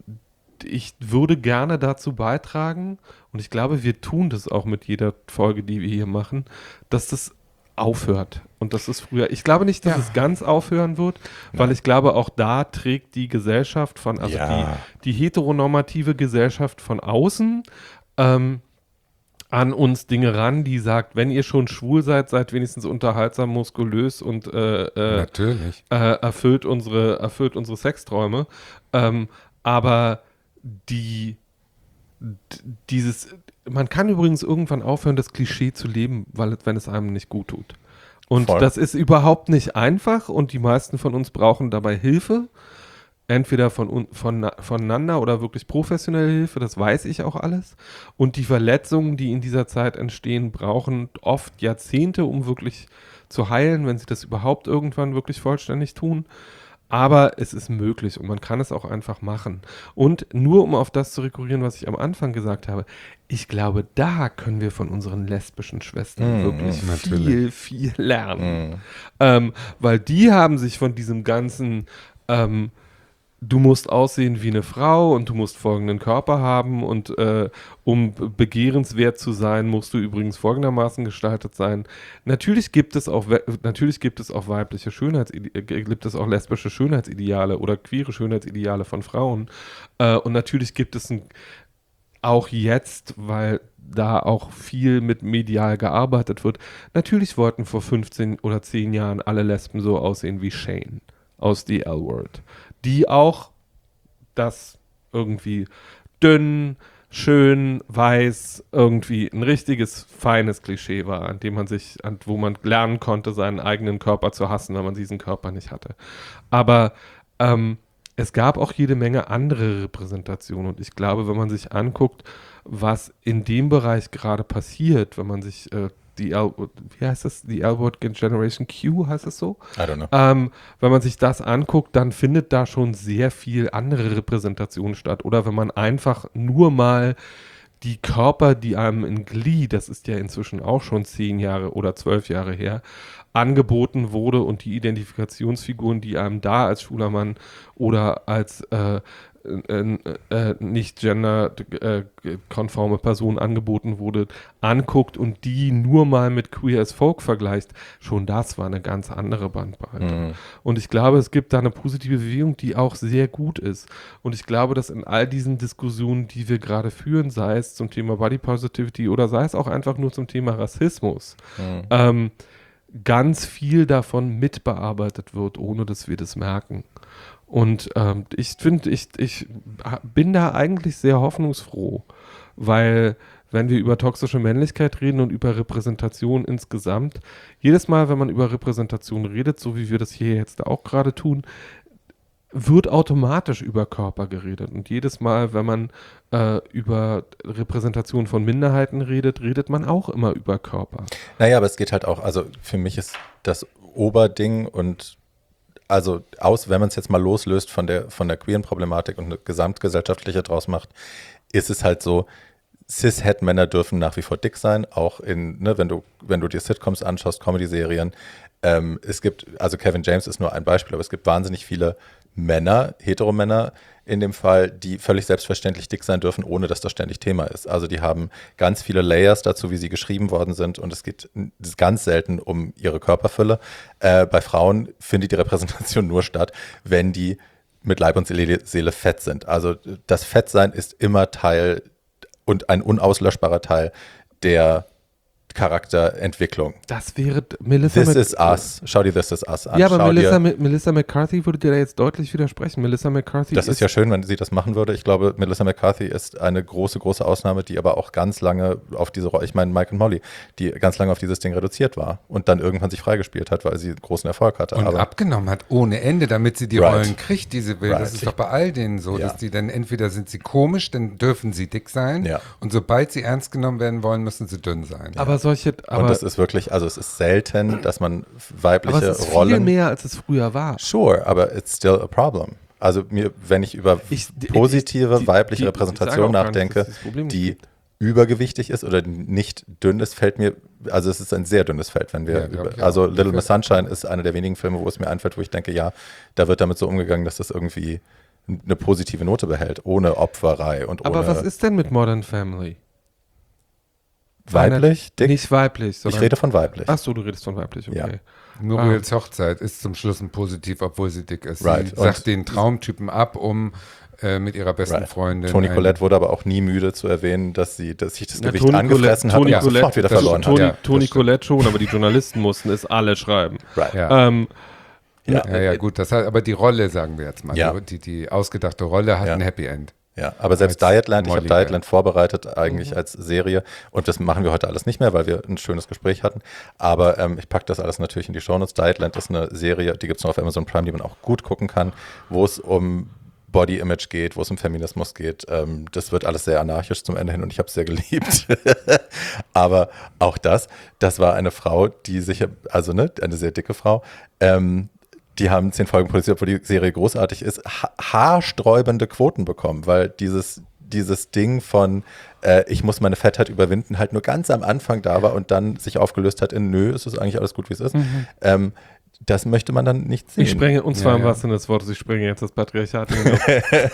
ich würde gerne dazu beitragen, und ich glaube, wir tun das auch mit jeder Folge, die wir hier machen, dass das aufhört. Und das ist früher, ich glaube nicht, dass Ja. es ganz aufhören wird, weil ich glaube, auch da trägt die Gesellschaft von, also Ja. die, die heteronormative Gesellschaft von außen ähm, an uns Dinge ran, die sagt, wenn ihr schon schwul seid, seid wenigstens unterhaltsam, muskulös und äh, äh, Natürlich. äh, erfüllt unsere, erfüllt unsere Sexträume. Ähm, aber die, d- dieses, man kann übrigens irgendwann aufhören, das Klischee zu leben, weil es, wenn es einem nicht gut tut. Und Voll. das ist überhaupt nicht einfach und die meisten von uns brauchen dabei Hilfe. Entweder von, un- von, voneinander oder wirklich professionelle Hilfe, das weiß ich auch alles. Und die Verletzungen, die in dieser Zeit entstehen, brauchen oft Jahrzehnte, um wirklich zu heilen, wenn sie das überhaupt irgendwann wirklich vollständig tun. Aber es ist möglich und man kann es auch einfach machen. Und nur um auf das zu rekurrieren, was ich am Anfang gesagt habe, ich glaube, da können wir von unseren lesbischen Schwestern Mm, wirklich mm, viel, natürlich. viel lernen. Mhm. Ähm, weil die haben sich von diesem ganzen, ähm, du musst aussehen wie eine Frau und du musst folgenden Körper haben und äh, um be- begehrenswert zu sein, musst du übrigens folgendermaßen gestaltet sein. Natürlich gibt es auch, we- natürlich gibt es auch weibliche Schönheitsideale, gibt es auch lesbische Schönheitsideale oder queere Schönheitsideale von Frauen. Äh, und natürlich gibt es ein, auch jetzt, weil da auch viel mit medial gearbeitet wird, natürlich wollten vor fünfzehn oder zehn Jahren alle Lesben so aussehen wie Shane aus The L-Word, die auch das irgendwie dünn, schön, weiß, irgendwie ein richtiges, feines Klischee war, an dem man sich, an, wo man lernen konnte, seinen eigenen Körper zu hassen, wenn man diesen Körper nicht hatte. Aber ähm, es gab auch jede Menge andere Repräsentationen und ich glaube, wenn man sich anguckt, was in dem Bereich gerade passiert, wenn man sich äh, die L, wie heißt das, die L-Word Generation Q, heißt es so? I don't know. Ähm, wenn man sich das anguckt, dann findet da schon sehr viel andere Repräsentation statt. Oder wenn man einfach nur mal die Körper, die einem in Glee, das ist ja inzwischen auch schon zehn Jahre oder zwölf Jahre her, angeboten wurde und die Identifikationsfiguren, die einem da als schwuler Mann oder als äh, äh, äh, nicht genderkonforme Person angeboten wurde, anguckt und die nur mal mit Queer as Folk vergleicht, schon das war eine ganz andere Bandbreite. Mhm. Und ich glaube, es gibt da eine positive Bewegung, die auch sehr gut ist. Und ich glaube, dass in all diesen Diskussionen, die wir gerade führen, sei es zum Thema Body Positivity oder sei es auch einfach nur zum Thema Rassismus, Mhm. ähm, ganz viel davon mitbearbeitet wird, ohne dass wir das merken. Und ähm, ich finde, ich, ich bin da eigentlich sehr hoffnungsfroh, weil wenn wir über toxische Männlichkeit reden und über Repräsentation insgesamt, jedes Mal, wenn man über Repräsentation redet, so wie wir das hier jetzt auch gerade tun, wird automatisch über Körper geredet. Und jedes Mal, wenn man äh, über Repräsentation von Minderheiten redet, redet man auch immer über Körper. Naja, aber es geht halt auch, also für mich ist das Oberding und also aus, wenn man es jetzt mal loslöst von der, von der queeren Problematik und eine gesamtgesellschaftliche draus macht, ist es halt so, Cis-Het-Männer dürfen nach wie vor dick sein, auch in, ne, wenn du, wenn du dir Sitcoms anschaust, Comedy-Serien. Ähm, es gibt, also Kevin James ist nur ein Beispiel, aber es gibt wahnsinnig viele Männer, Heteromänner in dem Fall, die völlig selbstverständlich dick sein dürfen, ohne dass das ständig Thema ist. Also die haben ganz viele Layers dazu, wie sie geschrieben worden sind und es geht ganz selten um ihre Körperfülle. Äh, bei Frauen findet die Repräsentation nur statt, wenn die mit Leib und Seele, Seele fett sind. Also das Fettsein ist immer Teil und ein unauslöschbarer Teil der Charakterentwicklung. Das wäre Melissa This Mc- is Us. Schau dir This is Us an. Ja, aber Schau Melissa, dir, Melissa McCarthy würde dir da jetzt deutlich widersprechen. Melissa McCarthy das ist ja schön, wenn sie das machen würde. Ich glaube, Melissa McCarthy ist eine große, große Ausnahme, die aber auch ganz lange auf diese Rolle, ich meine Mike und Molly, die ganz lange auf dieses Ding reduziert war und dann irgendwann sich freigespielt hat, weil sie großen Erfolg hatte. Und aber abgenommen hat ohne Ende, damit sie die Right. Rollen kriegt, die sie will. Right. Das ist doch bei all denen so, Ja. dass die dann entweder sind sie komisch, dann dürfen sie dick sein. Ja. Und sobald sie ernst genommen werden wollen, müssen sie dünn sein. Aber solche, aber, und das ist wirklich, also es ist selten, dass man weibliche aber es ist Rollen. viel mehr, als es früher war. Sure, aber it's still a problem. Also mir, wenn ich über Ich- die- positive die- weibliche die- Repräsentation ich sage auch gar nicht, nachdenke, dass es dieses Problem die gibt. übergewichtig ist oder nicht dünn ist, fällt mir, also es ist ein sehr dünnes Feld, wenn wir, Ja, glaub ich über, also auch. Little Miss Sunshine ist einer der wenigen Filme, wo es mir einfällt, wo ich denke, ja, da wird damit so umgegangen, dass das irgendwie eine positive Note behält, ohne Opferei und Aber ohne was ist denn mit Modern Family? weiblich, dick. Nicht weiblich, sondern. Ich rede von weiblich. Ach so, du redest von weiblich, okay. Ja. Muriels Hochzeit ist zum Schluss ein Positiv, obwohl sie dick ist. Right. Sie sagt Und- den Traumtypen ab, um äh, mit ihrer besten Right. Freundin. Toni ein- Collette wurde aber auch nie müde zu erwähnen, dass sie, dass sich das Ja, Gewicht Toni angefressen Collette- hat Toni und sofort Collette- wieder das- verloren Toni, hat. Ja, das Toni stimmt. Collette schon, aber die Journalisten mussten es alle schreiben. Right. Ja. Ähm, Ja. Ja, ja, gut, das hat, aber die Rolle, sagen wir jetzt mal, Ja. die, die ausgedachte Rolle hat Ja. ein Happy End. Ja, aber selbst Als Dietland, ich habe Molly, Dietland vorbereitet eigentlich Mhm. als Serie und das machen wir heute alles nicht mehr, weil wir ein schönes Gespräch hatten, aber ähm, ich packe das alles natürlich in die Shownotes. Dietland ist eine Serie, die gibt es noch auf Amazon Prime, die man auch gut gucken kann, wo es um Body Image geht, wo es um Feminismus geht. Ähm, das wird alles sehr anarchisch zum Ende hin und ich habe es sehr geliebt. Aber auch das, das war eine Frau, die sich, also ne, eine sehr dicke Frau, ähm, die haben zehn Folgen produziert, wo die Serie großartig ist, ha haarsträubende Quoten bekommen, weil dieses, dieses Ding von äh, ich muss meine Fettheit überwinden halt nur ganz am Anfang da war und dann sich aufgelöst hat in nö, es ist eigentlich alles gut, wie es ist. Mhm. Ähm, das möchte man dann nicht sehen. ich sprenge, und zwar Ja, im ja. wahrsten Sinne des Wortes, ich sprenge jetzt das Patriarchat. in den Kopf.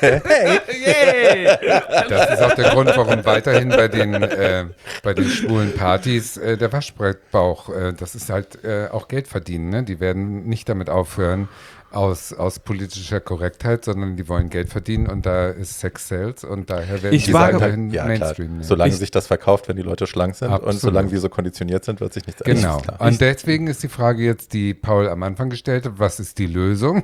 Das ist auch der Grund, warum weiterhin bei den, äh, bei den schwulen Partys äh, der Waschbrettbauch, äh, das ist halt äh, auch Geld verdienen. Ne? Die werden nicht damit aufhören aus, aus politischer Korrektheit, sondern die wollen Geld verdienen und da ist Sex Sales und daher werden Ich die wage- weiterhin ja, klar. Mainstream nehmen. Solange Ich- sich das verkauft, wenn die Leute schlank sind und Absolut. solange wir so konditioniert sind, wird sich nichts Genau. ändern. Klar. Und deswegen ist die Frage jetzt, die Paul am Anfang gestellt hat, was ist die Lösung?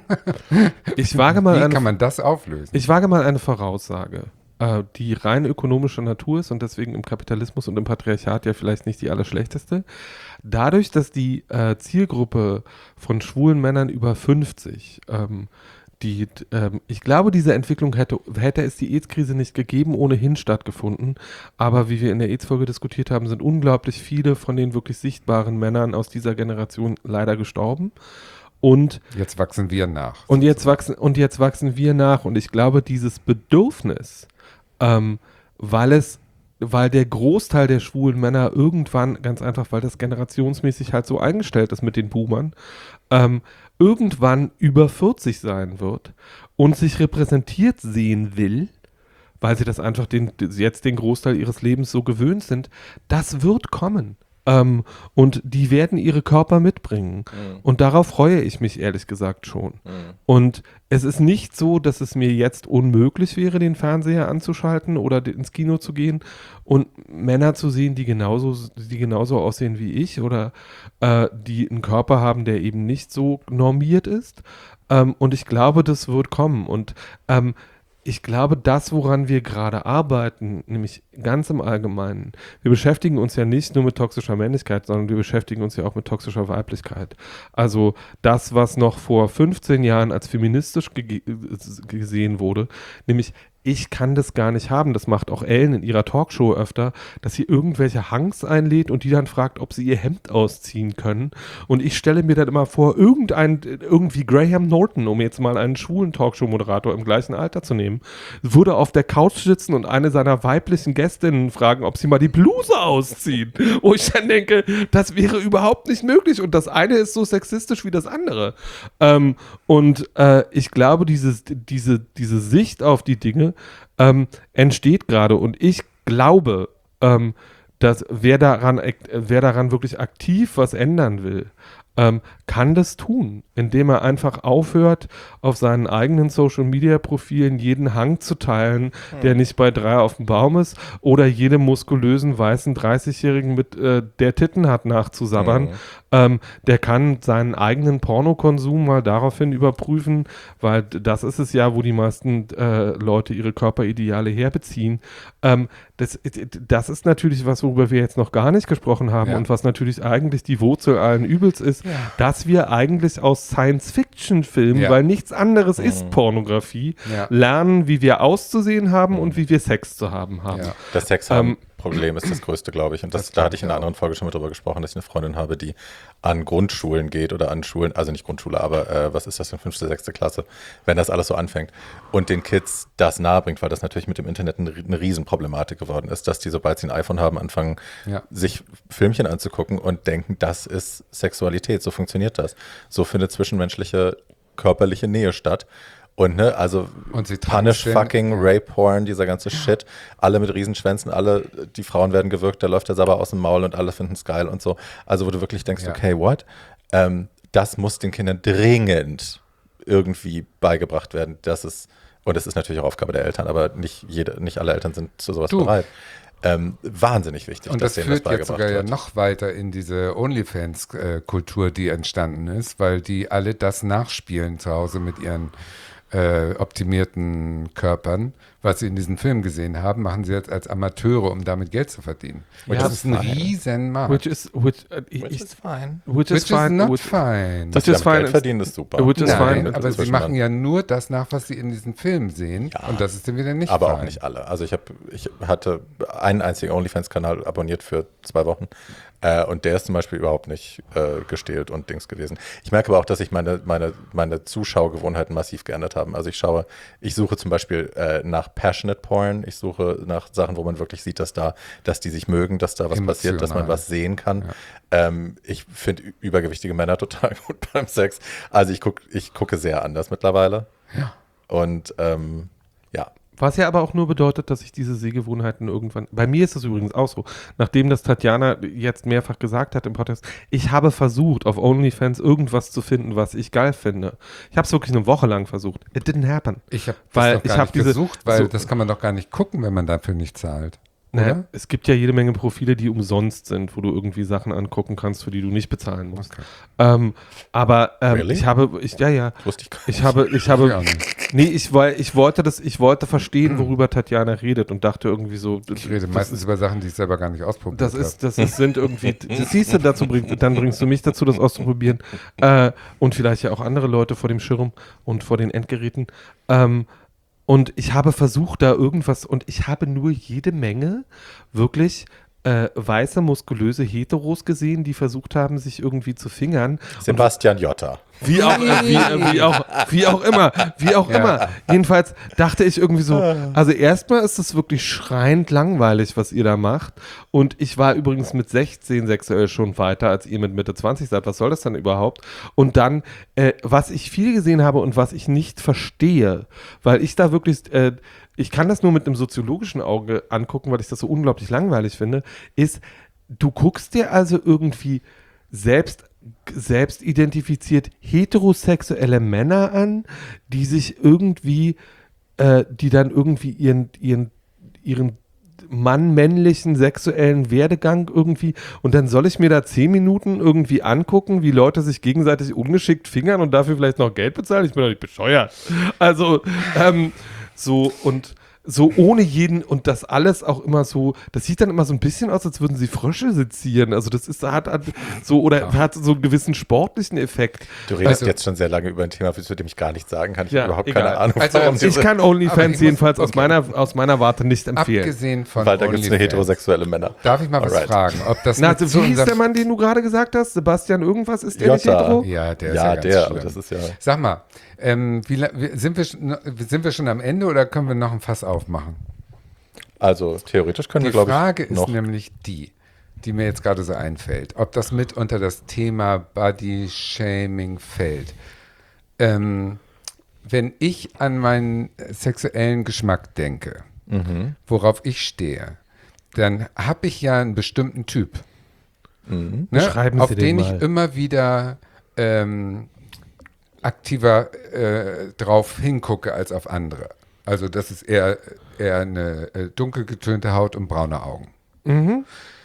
Ich wage mal Wie eine kann man das auflösen? Ich wage mal eine Voraussage, äh, die rein ökonomischer Natur ist und deswegen im Kapitalismus und im Patriarchat ja vielleicht nicht die allerschlechteste. Dadurch, dass die äh, Zielgruppe von schwulen Männern über fünfzig, ähm, die, ähm, ich glaube, diese Entwicklung hätte, hätte es die AIDS-Krise nicht gegeben, ohnehin stattgefunden. Aber wie wir in der AIDS-Folge diskutiert haben, sind unglaublich viele von den wirklich sichtbaren Männern aus dieser Generation leider gestorben. Und Jetzt wachsen wir nach. und jetzt wachsen, und jetzt wachsen wir nach. Und ich glaube, dieses Bedürfnis, ähm, weil es, weil der Großteil der schwulen Männer irgendwann, ganz einfach, weil das generationsmäßig halt so eingestellt ist mit den Boomern, ähm, irgendwann über vierzig sein wird und sich repräsentiert sehen will, weil sie das einfach den, jetzt den Großteil ihres Lebens so gewöhnt sind, das wird kommen. Ähm, und die werden ihre Körper mitbringen. Mhm. Und darauf freue ich mich ehrlich gesagt schon. Mhm. Und es ist nicht so, dass es mir jetzt unmöglich wäre, den Fernseher anzuschalten oder ins Kino zu gehen und Männer zu sehen, die genauso, die genauso aussehen wie ich oder äh, die einen Körper haben, der eben nicht so normiert ist. Ähm, und ich glaube, das wird kommen. Und ähm, ich glaube, das, woran wir gerade arbeiten, nämlich ganz im Allgemeinen, wir beschäftigen uns ja nicht nur mit toxischer Männlichkeit, sondern wir beschäftigen uns ja auch mit toxischer Weiblichkeit. Also das, was noch vor fünfzehn Jahren als feministisch ge- gesehen wurde, nämlich ich kann das gar nicht haben. Das macht auch Ellen in ihrer Talkshow öfter, dass sie irgendwelche Hanks einlädt und die dann fragt, ob sie ihr Hemd ausziehen können. Und ich stelle mir dann immer vor, irgendein, irgendwie Graham Norton, um jetzt mal einen schwulen Talkshow-Moderator im gleichen Alter zu nehmen, würde auf der Couch sitzen und eine seiner weiblichen Gästinnen fragen, ob sie mal die Bluse ausziehen. Wo ich dann denke, das wäre überhaupt nicht möglich. Und das eine ist so sexistisch wie das andere. Ähm, und äh, ich glaube, dieses, diese, diese Sicht auf die Dinge ähm, entsteht gerade. Und ich glaube, ähm, dass wer daran, wer daran wirklich aktiv was ändern will, ähm, kann das tun, indem er einfach aufhört, auf seinen eigenen Social-Media-Profilen jeden Hang zu teilen, hm. der nicht bei drei auf dem Baum ist, oder jedem muskulösen, weißen dreißigjährigen mit äh, der Titten hat nachzusabbern. Hm. Ähm, der kann seinen eigenen Pornokonsum mal daraufhin überprüfen, weil das ist es ja, wo die meisten äh, Leute ihre Körperideale herbeziehen. Ähm, das, das ist natürlich was, worüber wir jetzt noch gar nicht gesprochen haben ja. und was natürlich eigentlich die Wurzel allen Übels ist, ja. dass wir eigentlich aus Science-Fiction-Filmen, ja. weil nichts anderes mhm. ist Pornografie, ja. lernen, wie wir auszusehen haben mhm. und wie wir Sex zu haben haben. Ja. Das Sex haben ähm, Problem ist das größte, glaube ich. Und das, das da hatte ich in einer anderen Folge schon mal drüber gesprochen, dass ich eine Freundin habe, die an Grundschulen geht oder an Schulen, also nicht Grundschule, aber äh, was ist das in fünfte, sechste Klasse, wenn das alles so anfängt und den Kids das nahebringt, weil das natürlich mit dem Internet eine, eine Riesenproblematik geworden ist, dass die, sobald sie ein iPhone haben, anfangen, ja. sich Filmchen anzugucken und denken, das ist Sexualität, so funktioniert das. So findet zwischenmenschliche körperliche Nähe statt. Und ne, also Punish, fucking, Rape, Porn, dieser ganze Shit, alle mit Riesenschwänzen, alle, die Frauen werden gewürgt, da läuft der Sabber aus dem Maul und alle finden es geil und so. Also wo du wirklich denkst, ja. okay, what? Ähm, das muss den Kindern dringend irgendwie beigebracht werden. Das ist, und das ist natürlich auch Aufgabe der Eltern, aber nicht jede, nicht alle Eltern sind zu sowas du. bereit. Ähm, wahnsinnig wichtig, und dass das denen das führt jetzt sogar wird. ja noch weiter in diese OnlyFans-Kultur, die entstanden ist, weil die alle das nachspielen zu Hause mit ihren Äh, optimierten Körpern, was sie in diesen Film gesehen haben, machen sie jetzt als Amateure, um damit Geld zu verdienen. Ja, das ist ein riesen Markt. Which is, which, uh, which is fine. Which, which is, is not which, fine. Dass sie damit Geld verdienen, ist super. Which is Nein, fine. aber sie machen ja nur das nach, was sie in diesen Filmen sehen, ja, und das ist dann wieder nicht aber fine. Auch nicht alle. Also ich, hab, ich hatte einen einzigen OnlyFans-Kanal abonniert für zwei Wochen. Äh, und der ist zum Beispiel überhaupt nicht äh, gestählt und Dings gewesen. Ich merke aber auch, dass sich meine, meine, meine Zuschaugewohnheiten massiv geändert haben. Also ich schaue, ich suche zum Beispiel äh, nach Passionate Porn, ich suche nach Sachen, wo man wirklich sieht, dass da, dass die sich mögen, dass da was Emotional. passiert, dass man was sehen kann. Ja. Ähm, ich finde übergewichtige Männer total gut beim Sex. Also ich, guck, ich gucke sehr anders mittlerweile. Ja. Und ähm, ja. Was ja aber auch nur bedeutet, dass sich diese Sehgewohnheiten irgendwann, bei mir ist es übrigens auch so, nachdem das Tatjana jetzt mehrfach gesagt hat im Podcast, ich habe versucht, auf OnlyFans irgendwas zu finden, was ich geil finde. Ich habe es wirklich eine Woche lang versucht. It didn't happen. Ich habe das weil doch gar ich hab nicht diese, gesucht, weil so, das kann man doch gar nicht gucken, wenn man dafür nicht zahlt. Naja, es gibt ja jede Menge Profile, die umsonst sind, wo du irgendwie Sachen angucken kannst, für die du nicht bezahlen musst. Okay. Ähm, aber ähm, really? ich habe, ich, ja, ja, wusste ich gar nicht. ich habe, ich habe, nee, ich, weil ich wollte das, ich wollte verstehen, worüber Tatjana redet und dachte irgendwie so. Ich rede meistens ist, über Sachen, die ich selber gar nicht ausprobiert habe. Das ist, das ist, sind irgendwie, das siehst du, dazu bringt, dann bringst du mich dazu, das auszuprobieren äh, und vielleicht ja auch andere Leute vor dem Schirm und vor den Endgeräten. Ähm, Und ich habe versucht, da irgendwas, und ich habe nur jede Menge wirklich äh, weiße, muskulöse Heteros gesehen, die versucht haben, sich irgendwie zu fingern. Sebastian Jotta. Wie auch, äh, wie, äh, wie, auch, wie auch immer, wie auch ja. immer. Jedenfalls dachte ich irgendwie so, also erstmal ist es wirklich schreiend langweilig, was ihr da macht. Und ich war übrigens mit sechzehn sexuell schon weiter, als ihr mit Mitte zwanzig seid. Was soll das dann überhaupt? Und dann, äh, was ich viel gesehen habe und was ich nicht verstehe, weil ich da wirklich, äh, ich kann das nur mit einem soziologischen Auge angucken, weil ich das so unglaublich langweilig finde, ist, du guckst dir also irgendwie selbst selbst identifiziert heterosexuelle Männer an, die sich irgendwie, äh, die dann irgendwie ihren, ihren, ihren Mann-männlichen sexuellen Werdegang irgendwie, und dann soll ich mir da zehn Minuten irgendwie angucken, wie Leute sich gegenseitig ungeschickt fingern und dafür vielleicht noch Geld bezahlen? Ich bin doch nicht bescheuert. Also, ähm, so und so ohne jeden, und das alles auch immer so, das sieht dann immer so ein bisschen aus, als würden sie Frösche sezieren. Also das ist, hat, hat so, oder ja. hat so einen gewissen sportlichen Effekt. Du redest also, jetzt schon sehr lange über ein Thema, zu dem ich gar nichts sagen kann. Ich ja, habe überhaupt egal. keine Ahnung. Also, warum ich kann OnlyFans jedenfalls muss, okay. aus, meiner, aus meiner Warte nicht empfehlen. Abgesehen von Weil da gibt es eine heterosexuelle Männer. Darf ich mal was Alright. fragen? Ob das Na, also, wie hieß der Mann, den du gerade gesagt hast? Sebastian irgendwas? Ist der Jota. nicht hetero? Ja, der ist ja, ja ganz der, schlimm. Das ist ja. Sag mal, ähm, wie, sind, wir, sind wir schon am Ende oder können wir noch ein Fass aufmachen? Also theoretisch können die wir, glaube ich, Die Frage ist noch nämlich die, die mir jetzt gerade so einfällt, ob das mit unter das Thema Body-Shaming fällt. Ähm, wenn ich an meinen sexuellen Geschmack denke, mhm. worauf ich stehe, dann habe ich ja einen bestimmten Typ. Mhm. ne, Beschreiben Sie auf den den ich mal. immer wieder ähm, aktiver äh, drauf hingucke als auf andere. Also das ist eher, eher eine äh, dunkel getönte Haut und braune Augen. Mhm.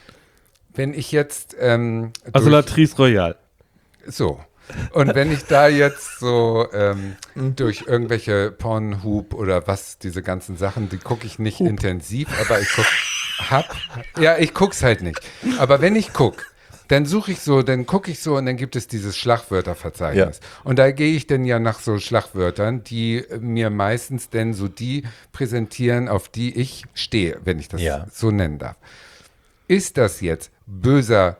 Wenn ich jetzt ähm, Also durch- Latrice Royale. so. Und wenn ich da jetzt so ähm, durch irgendwelche Pornhub oder was, diese ganzen Sachen, die gucke ich nicht intensiv, aber ich gucke, hab, ja, ich guck's halt nicht. Aber wenn ich gucke, dann suche ich so, dann gucke ich so und dann gibt es dieses Schlagwörterverzeichnis. Ja. Und da gehe ich dann ja nach so Schlagwörtern, die mir meistens denn so die präsentieren, auf die ich stehe, wenn ich das Ja. so nennen darf. Ist das jetzt böser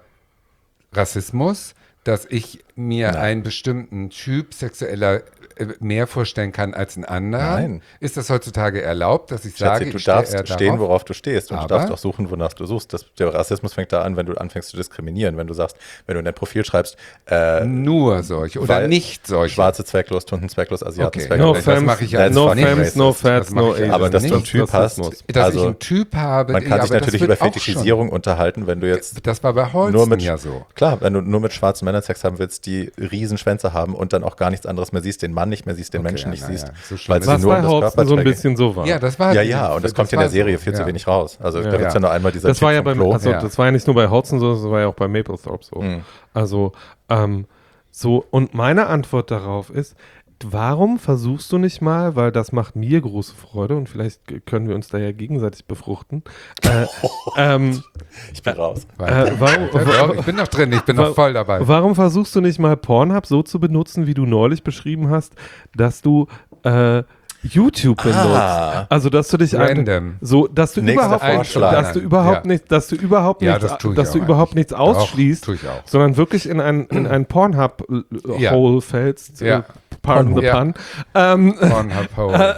Rassismus, dass ich mir Nein. einen bestimmten Typ sexueller äh, mehr vorstellen kann als einen anderen? Nein. Ist das heutzutage erlaubt, dass ich sage, Schätze, du ich stehe darfst eher stehen, darauf? worauf du stehst und Aber- du darfst auch suchen, wonach du suchst. Das, der Rassismus fängt da an, wenn du anfängst zu diskriminieren. Wenn du sagst, wenn du in dein Profil schreibst, äh, Nur solche oder weil nicht solche. Schwarze zwecklos, Tunden zwecklos, Asiaten Okay. zwecklos. No das femmes, mache ich ja That's no fucking femmes, no racist. fats, Das mache no ich ja Asians. Aber dass du einen nicht. Typ hast, Rassismus. dass also ich einen Typ habe, man kann ja, sich aber das natürlich wird über auch Fetischisierung unterhalten, wenn du jetzt schon- Das war bei Holsten nur mit, ja so. klar, wenn du nur mit schwarzen Männern Sex haben willst, die riesen Schwänze haben und dann auch gar nichts anderes mehr siehst, den Mann nicht mehr siehst, den Okay, Menschen ja, nicht na siehst, ja, so schlimm weil ist sie es. Was nur um bei das Holsten so ein Körperteil bisschen so war. Ja, das war Ja, ja, und das, kommt in war der Serie so. viel zu Ja. wenig raus. Also Ja. da wird es Ja. ja nur einmal dieser Das Typ war ja vom beim, Klo. also Ja. das war ja nicht nur bei Hodgson so, das war ja auch bei Mapplethorpe so. Mhm. Also, ähm, so, und meine Antwort darauf ist, warum versuchst du nicht mal, weil das macht mir große Freude und vielleicht g- können wir uns da ja gegenseitig befruchten. Äh, ähm, Ich bin raus. äh, warum, Ja, doch, ich bin noch drin, ich bin noch voll dabei. Warum versuchst du nicht mal Pornhub so zu benutzen, wie du neulich beschrieben hast, dass du äh, YouTube benutzt? Ah. Also, dass du dich ein- Random. so, dass du Nächster überhaupt, Vorschlag. dass du überhaupt Ja. nicht, dass du überhaupt Ja, nichts, das tue ich dass auch du überhaupt eigentlich. nichts ausschließt, Doch, tue ich auch. sondern wirklich in ein in ein Pornhub Ja. Hole fällst. Ja. Äh, pardon the Ja. pun. Ähm, Pornhub Hole.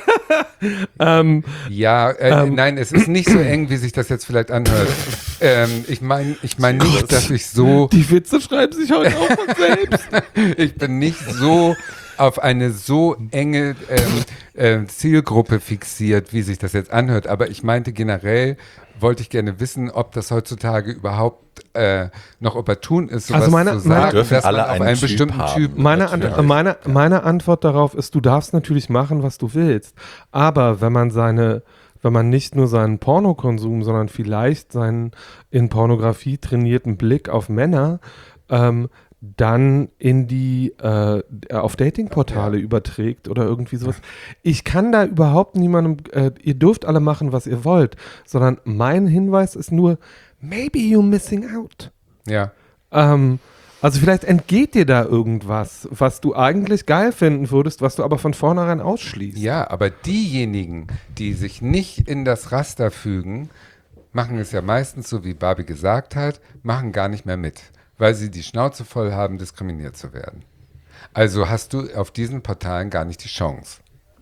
ähm, Ja, äh, Ähm. nein, es ist nicht so eng, wie sich das jetzt vielleicht anhört. ähm, ich meine ich mein nicht, dass ich so, die Witze schreiben sich heute auch von selbst. ich bin nicht so auf eine so enge ähm, äh, Zielgruppe fixiert, wie sich das jetzt anhört. Aber ich meinte generell, wollte ich gerne wissen, ob das heutzutage überhaupt äh, noch opportun ist, sowas Also meine- zu meine- sagen, Dürfen dass man alle auf einen einen Typ bestimmten haben. Typ Meine, Ant natürlich. meine, meine Antwort darauf ist, du darfst natürlich machen, was du willst. Aber wenn man seine, wenn man nicht nur seinen Pornokonsum, sondern vielleicht seinen in Pornografie trainierten Blick auf Männer ähm, dann in die äh, auf Datingportale überträgt oder irgendwie sowas. Ich kann da überhaupt niemandem, äh, ihr dürft alle machen, was ihr wollt, sondern mein Hinweis ist nur, maybe you're missing out. Ja. Ähm, also vielleicht entgeht dir da irgendwas, was du eigentlich geil finden würdest, was du aber von vornherein ausschließt. Ja, aber diejenigen, die sich nicht in das Raster fügen, machen es ja meistens so, wie Barbie gesagt hat, machen gar nicht mehr mit, weil sie die Schnauze voll haben, diskriminiert zu werden. Also hast du auf diesen Portalen gar nicht die Chance.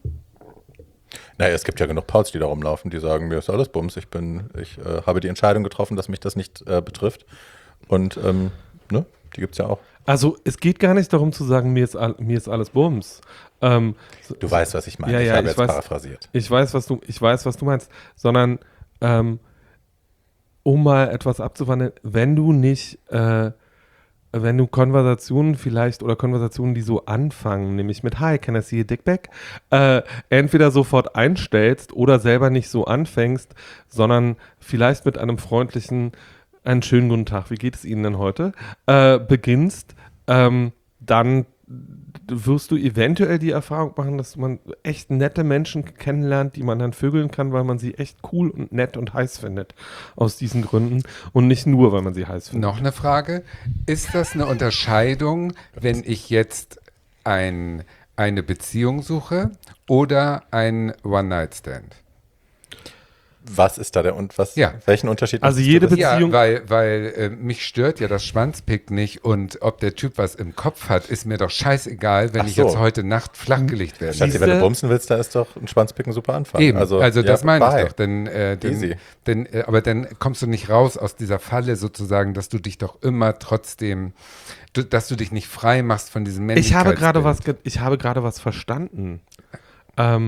Naja, es gibt ja genug Pauls, die da rumlaufen, die sagen, mir ist alles Bums, ich bin, ich äh, habe die Entscheidung getroffen, dass mich das nicht äh, betrifft. Und ähm, ne, die gibt es ja auch. Also es geht gar nicht darum zu sagen, mir ist, all, mir ist alles Bums. Ähm, so- Du weißt, was ich meine. Ja, ich ja, habe ich jetzt weiß. paraphrasiert. Ich weiß, was du, ich weiß, was du meinst, sondern ähm, um mal etwas abzuwandeln, wenn du nicht, äh, wenn du Konversationen vielleicht oder Konversationen, die so anfangen, nämlich mit Hi, can I see a dick pic, äh, entweder sofort einstellst oder selber nicht so anfängst, sondern vielleicht mit einem freundlichen, einen schönen guten Tag, wie geht es Ihnen denn heute, äh, beginnst, ähm, dann wirst du eventuell die Erfahrung machen, dass man echt nette Menschen kennenlernt, die man dann vögeln kann, weil man sie echt cool und nett und heiß findet. Aus diesen Gründen. Und nicht nur, weil man sie heiß findet. Noch eine Frage. Ist das eine Unterscheidung, wenn ich jetzt ein, eine Beziehung suche oder ein One-Night-Stand? Was ist da der und was? Ja. Welchen Unterschied? Also möchtest du jede wissen? Beziehung- Ja, weil, weil äh, mich stört ja das Schwanzpick nicht und ob der Typ was im Kopf hat, ist mir doch scheißegal, wenn Ach ich so. jetzt heute Nacht flachgelegt werde. Schatzi, wenn du Siehste? bumsen willst, da ist doch ein Schwanzpicken ein super Anfang. Eben, also, Also, das ja, meine bye. ich doch. Denn, äh, denn, Easy. denn, äh, aber dann kommst du nicht raus aus dieser Falle sozusagen, dass du dich doch immer trotzdem, du, dass du dich nicht frei machst von diesem Ich habe gerade Männlichkeitsbild. was, ge- ich habe gerade was verstanden. Ähm,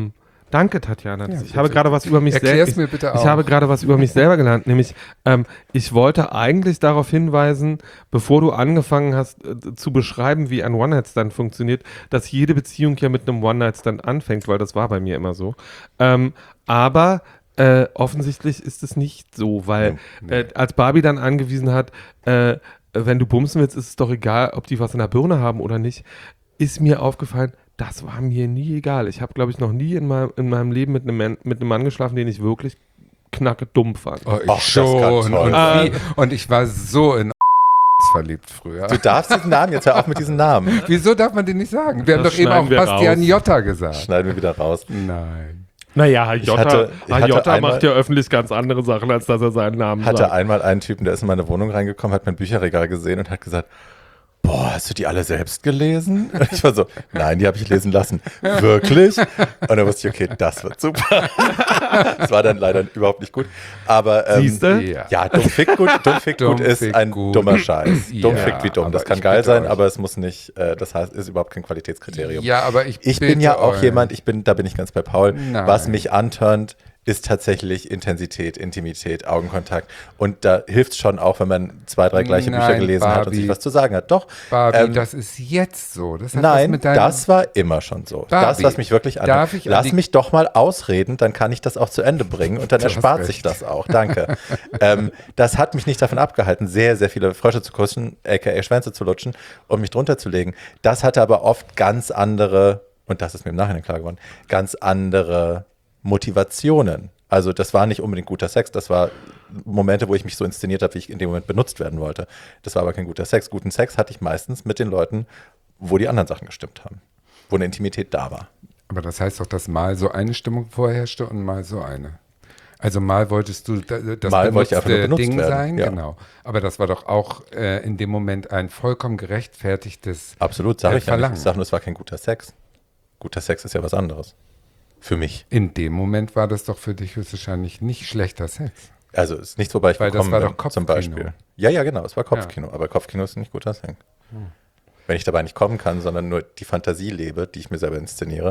Danke, Tatjana. Ja, ich habe gerade was über mich selber. Erklär's mir bitte auch. Ich habe gerade was über mich selber gelernt, nämlich ähm, ich wollte eigentlich darauf hinweisen, bevor du angefangen hast äh, zu beschreiben, wie ein One-Night-Stand funktioniert, dass jede Beziehung ja mit einem One-Night-Stand anfängt, weil das war bei mir immer so. Ähm, aber äh, offensichtlich ist es nicht so, weil Nee. äh, als Barbie dann angewiesen hat, äh, wenn du bumsen willst, ist es doch egal, ob die was in der Birne haben oder nicht, ist mir aufgefallen, das war mir nie egal. Ich habe, glaube ich, noch nie in meinem, in meinem Leben mit einem, Mann, mit einem Mann geschlafen, den ich wirklich knacke dumm fand. Oh, ich Ach, das schon. kann Und, toll sein. wie, und ich war so in verliebt früher. Du darfst diesen Namen, jetzt hör auf mit diesem Namen. Wieso darf man den nicht sagen? Wir haben Das doch eben auch schneiden wir Bastian raus. Jotta gesagt. Schneiden wir wieder raus. Nein. Naja, Ich Jota, hatte- ich hatte Jota einmal- macht ja öffentlich ganz andere Sachen, als dass er seinen Namen Hatte sagt. einmal einen Typen, der ist in meine Wohnung reingekommen, hat mein Bücherregal gesehen und hat gesagt, boah, hast du die alle selbst gelesen? Und ich war so, nein, die habe ich lesen lassen. Wirklich? Und dann wusste ich, okay, das wird super. Das war dann leider überhaupt nicht gut. Aber ähm, Siehste? Ja. ja, dumm fickt gut, dumm fickt Dumm gut ist fickt ein gut. dummer Scheiß. Dumm Ja, fickt wie dumm. Das aber kann ich geil bitte sein, euch. aber es muss nicht, äh, das heißt, ist überhaupt kein Qualitätskriterium. Ja, aber ich Ich bin bitte ja auch euch. jemand, ich bin, da bin ich ganz bei Paul, Nein. was mich antörnt, ist tatsächlich Intensität, Intimität, Augenkontakt. Und da hilft es schon auch, wenn man zwei, drei gleiche Bücher Nein, gelesen hat und Barbie. sich was zu sagen hat. Doch. Barbie, ähm, das ist jetzt so. Das hat was Nein, mit deinem, das war immer schon so. Barbie, das, was mich wirklich antört. darf ich an Lass die- mich doch mal ausreden, dann kann ich das auch zu Ende bringen und dann Du hast erspart recht. sich das auch. Danke. ähm, das hat mich nicht davon abgehalten, sehr, sehr viele Frösche zu kuschen, aka Schwänze zu lutschen und mich drunter zu legen. Das hatte aber oft ganz andere, und das ist mir im Nachhinein klar geworden, ganz andere Motivationen. Also das war nicht unbedingt guter Sex, das war Momente, wo ich mich so inszeniert habe, wie ich in dem Moment benutzt werden wollte. Das war aber kein guter Sex. Guten Sex hatte ich meistens mit den Leuten, wo die anderen Sachen gestimmt haben, wo eine Intimität da war. Aber das heißt doch, dass mal so eine Stimmung vorherrschte und mal so eine. Also mal wolltest du da- das Mal wollte ich einfach nur benutzte benutzt Ding werden, sein, ja. genau. Aber das war doch auch äh, in dem Moment ein vollkommen gerechtfertigtes Absolut, sage äh, ich ja nicht. Verlangen. Ich sage nur, es war kein guter Sex. Guter Sex ist ja was anderes. Für mich. In dem Moment war das doch für dich höchstwahrscheinlich nicht schlechter Sex. Also es ist nichts, wobei ich Weil das gekommen war bin, doch Kopfkino. zum Beispiel. Ja, ja, genau, es war Kopfkino. Aber Kopfkino ist nicht guter Sex. Wenn ich dabei nicht kommen kann, sondern nur die Fantasie lebe, die ich mir selber inszeniere,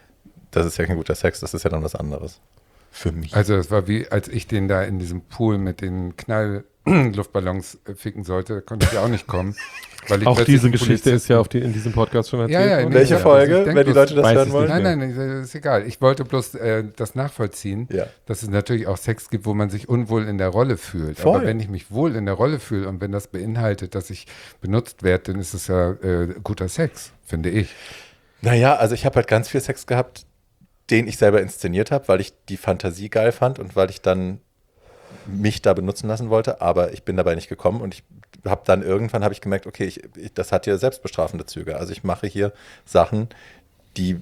das ist ja kein guter Sex, das ist ja dann was anderes. Für mich. Also es war wie, als ich den da in diesem Pool mit den Knallluftballons äh, ficken sollte, konnte ich ja auch nicht kommen. Weil ich Auch plötzlich diese einen Geschichte Polizisten- ist ja auf die, in diesem Podcast schon erzählt Ja, ja, worden. nee, Welche ja, Folge, ich denk wenn die bloß- Leute das weiß hören ich wollen? nicht. Nein, nein, nein, ist egal. Ich wollte bloß äh, das nachvollziehen, Ja. dass es natürlich auch Sex gibt, wo man sich unwohl in der Rolle fühlt. Voll. Aber wenn ich mich wohl in der Rolle fühle und wenn das beinhaltet, dass ich benutzt werde, dann ist es ja äh, guter Sex, finde ich. Naja, also ich habe halt ganz viel Sex gehabt, den ich selber inszeniert habe, weil ich die Fantasie geil fand und weil ich dann mich da benutzen lassen wollte, aber ich bin dabei nicht gekommen und ich habe dann irgendwann habe ich gemerkt, okay, ich, ich, das hat hier selbstbestrafende Züge. Also ich mache hier Sachen, die,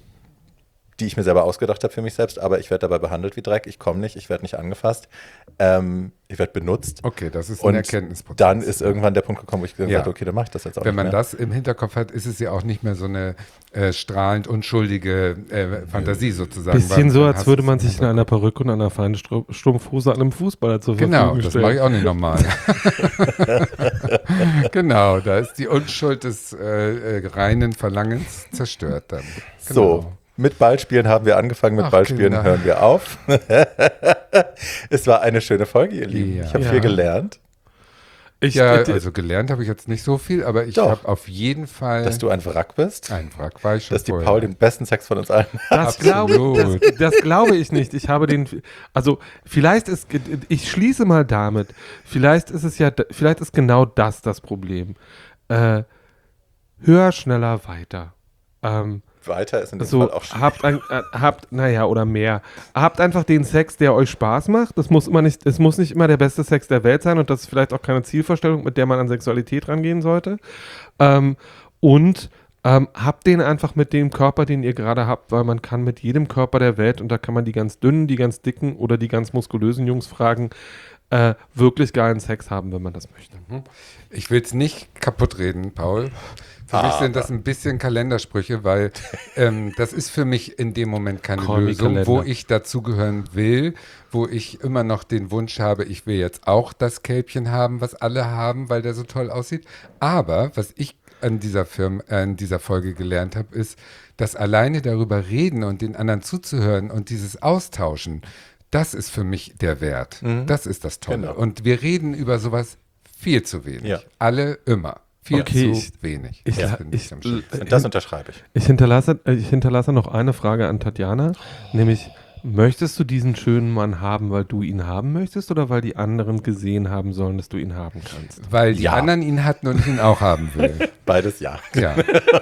die ich mir selber ausgedacht habe für mich selbst, aber ich werde dabei behandelt wie Dreck, ich komme nicht, ich werde nicht angefasst, ähm, ich werde benutzt. Okay, das ist Und ein Erkenntnisprozess. dann ist irgendwann der Punkt gekommen, wo ich gesagt Ja. habe, okay, dann mache ich das jetzt auch Wenn nicht man mehr. das im Hinterkopf hat, ist es ja auch nicht mehr so eine äh, strahlend unschuldige äh, Fantasie sozusagen. Bisschen weil so, dann als hast würde du man es im sich in einer Perücke und einer feinen Stru- Strumpfhose an einem Fußballer zur Genau, Verfügung das stellen. mache ich auch nicht normal. Genau, da ist die Unschuld des äh, äh, reinen Verlangens zerstört dann. Genau. So, mit Ballspielen haben wir angefangen, mit Ach, Ballspielen Kinder. hören wir auf. Es war eine schöne Folge, ihr Lieben. Ja. Ich habe Ja. viel gelernt, Ich, Ja, äh, also gelernt habe ich jetzt nicht so viel, aber ich Doch. habe auf jeden Fall dass du ein Wrack bist, ein Wrack war ich schon dass die vorher. Paul den besten Sex von uns allen hat. Das glaube, Absolut. das, das glaube ich nicht. Ich habe den, also vielleicht ist, ich schließe mal damit, vielleicht ist es ja, vielleicht ist genau das das Problem. Äh, höher, schneller, weiter. Ähm, Weiter ist in dem so, Fall auch schön. habt, ein, äh, habt, naja, oder mehr. Habt einfach den Sex, der euch Spaß macht. Das muss immer nicht, es muss nicht immer der beste Sex der Welt sein und das ist vielleicht auch keine Zielvorstellung, mit der man an Sexualität rangehen sollte. Ähm, und ähm, habt den einfach mit dem Körper, den ihr gerade habt, weil man kann mit jedem Körper der Welt, und da kann man die ganz dünnen, die ganz dicken oder die ganz muskulösen Jungs fragen, äh, wirklich geilen Sex haben, wenn man das möchte. Ich will es nicht kaputt reden, Paul. Für Aber. mich sind das ein bisschen Kalendersprüche, weil ähm, das ist für mich in dem Moment keine Call me Lösung, Kalender. wo ich dazugehören will, wo ich immer noch den Wunsch habe, ich will jetzt auch das Kälbchen haben, was alle haben, weil der so toll aussieht. Aber was ich an dieser Film, äh, an dieser Folge gelernt habe, ist, dass alleine darüber reden und den anderen zuzuhören und dieses Austauschen, das ist für mich der Wert. Mhm. Das ist das Tolle. Genau. Und wir reden über sowas viel zu wenig. Ja. Alle immer. Viel Okay, zu ich- wenig. ich- das finde ich, ich- am schönsten. Und das unterschreibe ich. Ich hinterlasse, äh, ich hinterlasse noch eine Frage an Tatjana, nämlich, möchtest du diesen schönen Mann haben, weil du ihn haben möchtest oder weil die anderen gesehen haben sollen, dass du ihn haben kannst? Weil die Ja. anderen ihn hatten und ich ihn auch haben will. Beides ja. Ja,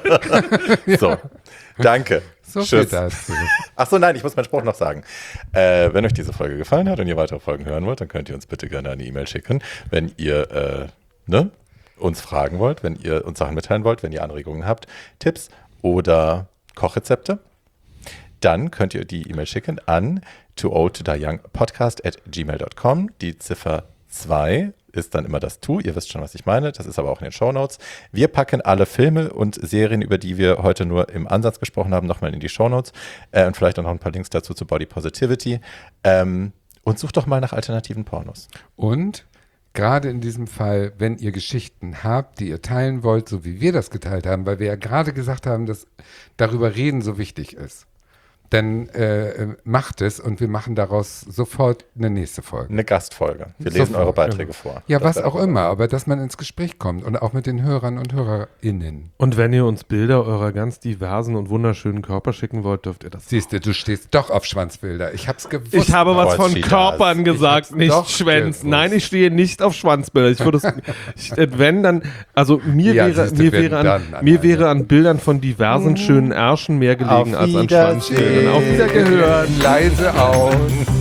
So, danke. so viel Tschüss. dazu. Ach so, nein, ich muss meinen Spruch noch sagen. Äh, wenn euch diese Folge gefallen hat und ihr weitere Folgen hören wollt, dann könnt ihr uns bitte gerne eine E-Mail schicken. Wenn ihr äh, ne, uns fragen wollt, wenn ihr uns Sachen mitteilen wollt, wenn ihr Anregungen habt, Tipps oder Kochrezepte, dann könnt ihr die E-Mail schicken an too old to die young podcast at gmail dot com. Die Ziffer zwei ist dann immer das To. Ihr wisst schon, was ich meine. Das ist aber auch in den Shownotes. Wir packen alle Filme und Serien, über die wir heute nur im Ansatz gesprochen haben, nochmal in die Shownotes. Äh, und vielleicht auch noch ein paar Links dazu zu Body Positivity. Ähm, und sucht doch mal nach alternativen Pornos. Und gerade in diesem Fall, wenn ihr Geschichten habt, die ihr teilen wollt, so wie wir das geteilt haben, weil wir ja gerade gesagt haben, dass darüber reden so wichtig ist, dann äh, macht es und wir machen daraus sofort eine nächste Folge. Eine Gastfolge. Wir lesen Sofort, eure Beiträge vor. Ja, Das was wäre auch super. immer, aber dass man ins Gespräch kommt und auch mit den Hörern und HörerInnen. Und wenn ihr uns Bilder eurer ganz diversen und wunderschönen Körper schicken wollt, dürft ihr das. Siehst du, du stehst doch auf Schwanzbilder. Ich hab's gewusst. Ich habe was Aber von she Körpern does. gesagt, Ich hab's nicht doch Schwänzen. gewusst. Nein, ich stehe nicht auf Schwanzbilder. Ich würde es, ich, äh, wenn dann, also mir Ja, wäre, siehste, mir wenn wäre an, dann, an mir einer. wäre an Bildern von diversen schönen Ärschen mehr gelegen Auf als an Wiedersehen. Schwanzbildern. Auf Wiedergehört. Leise aus.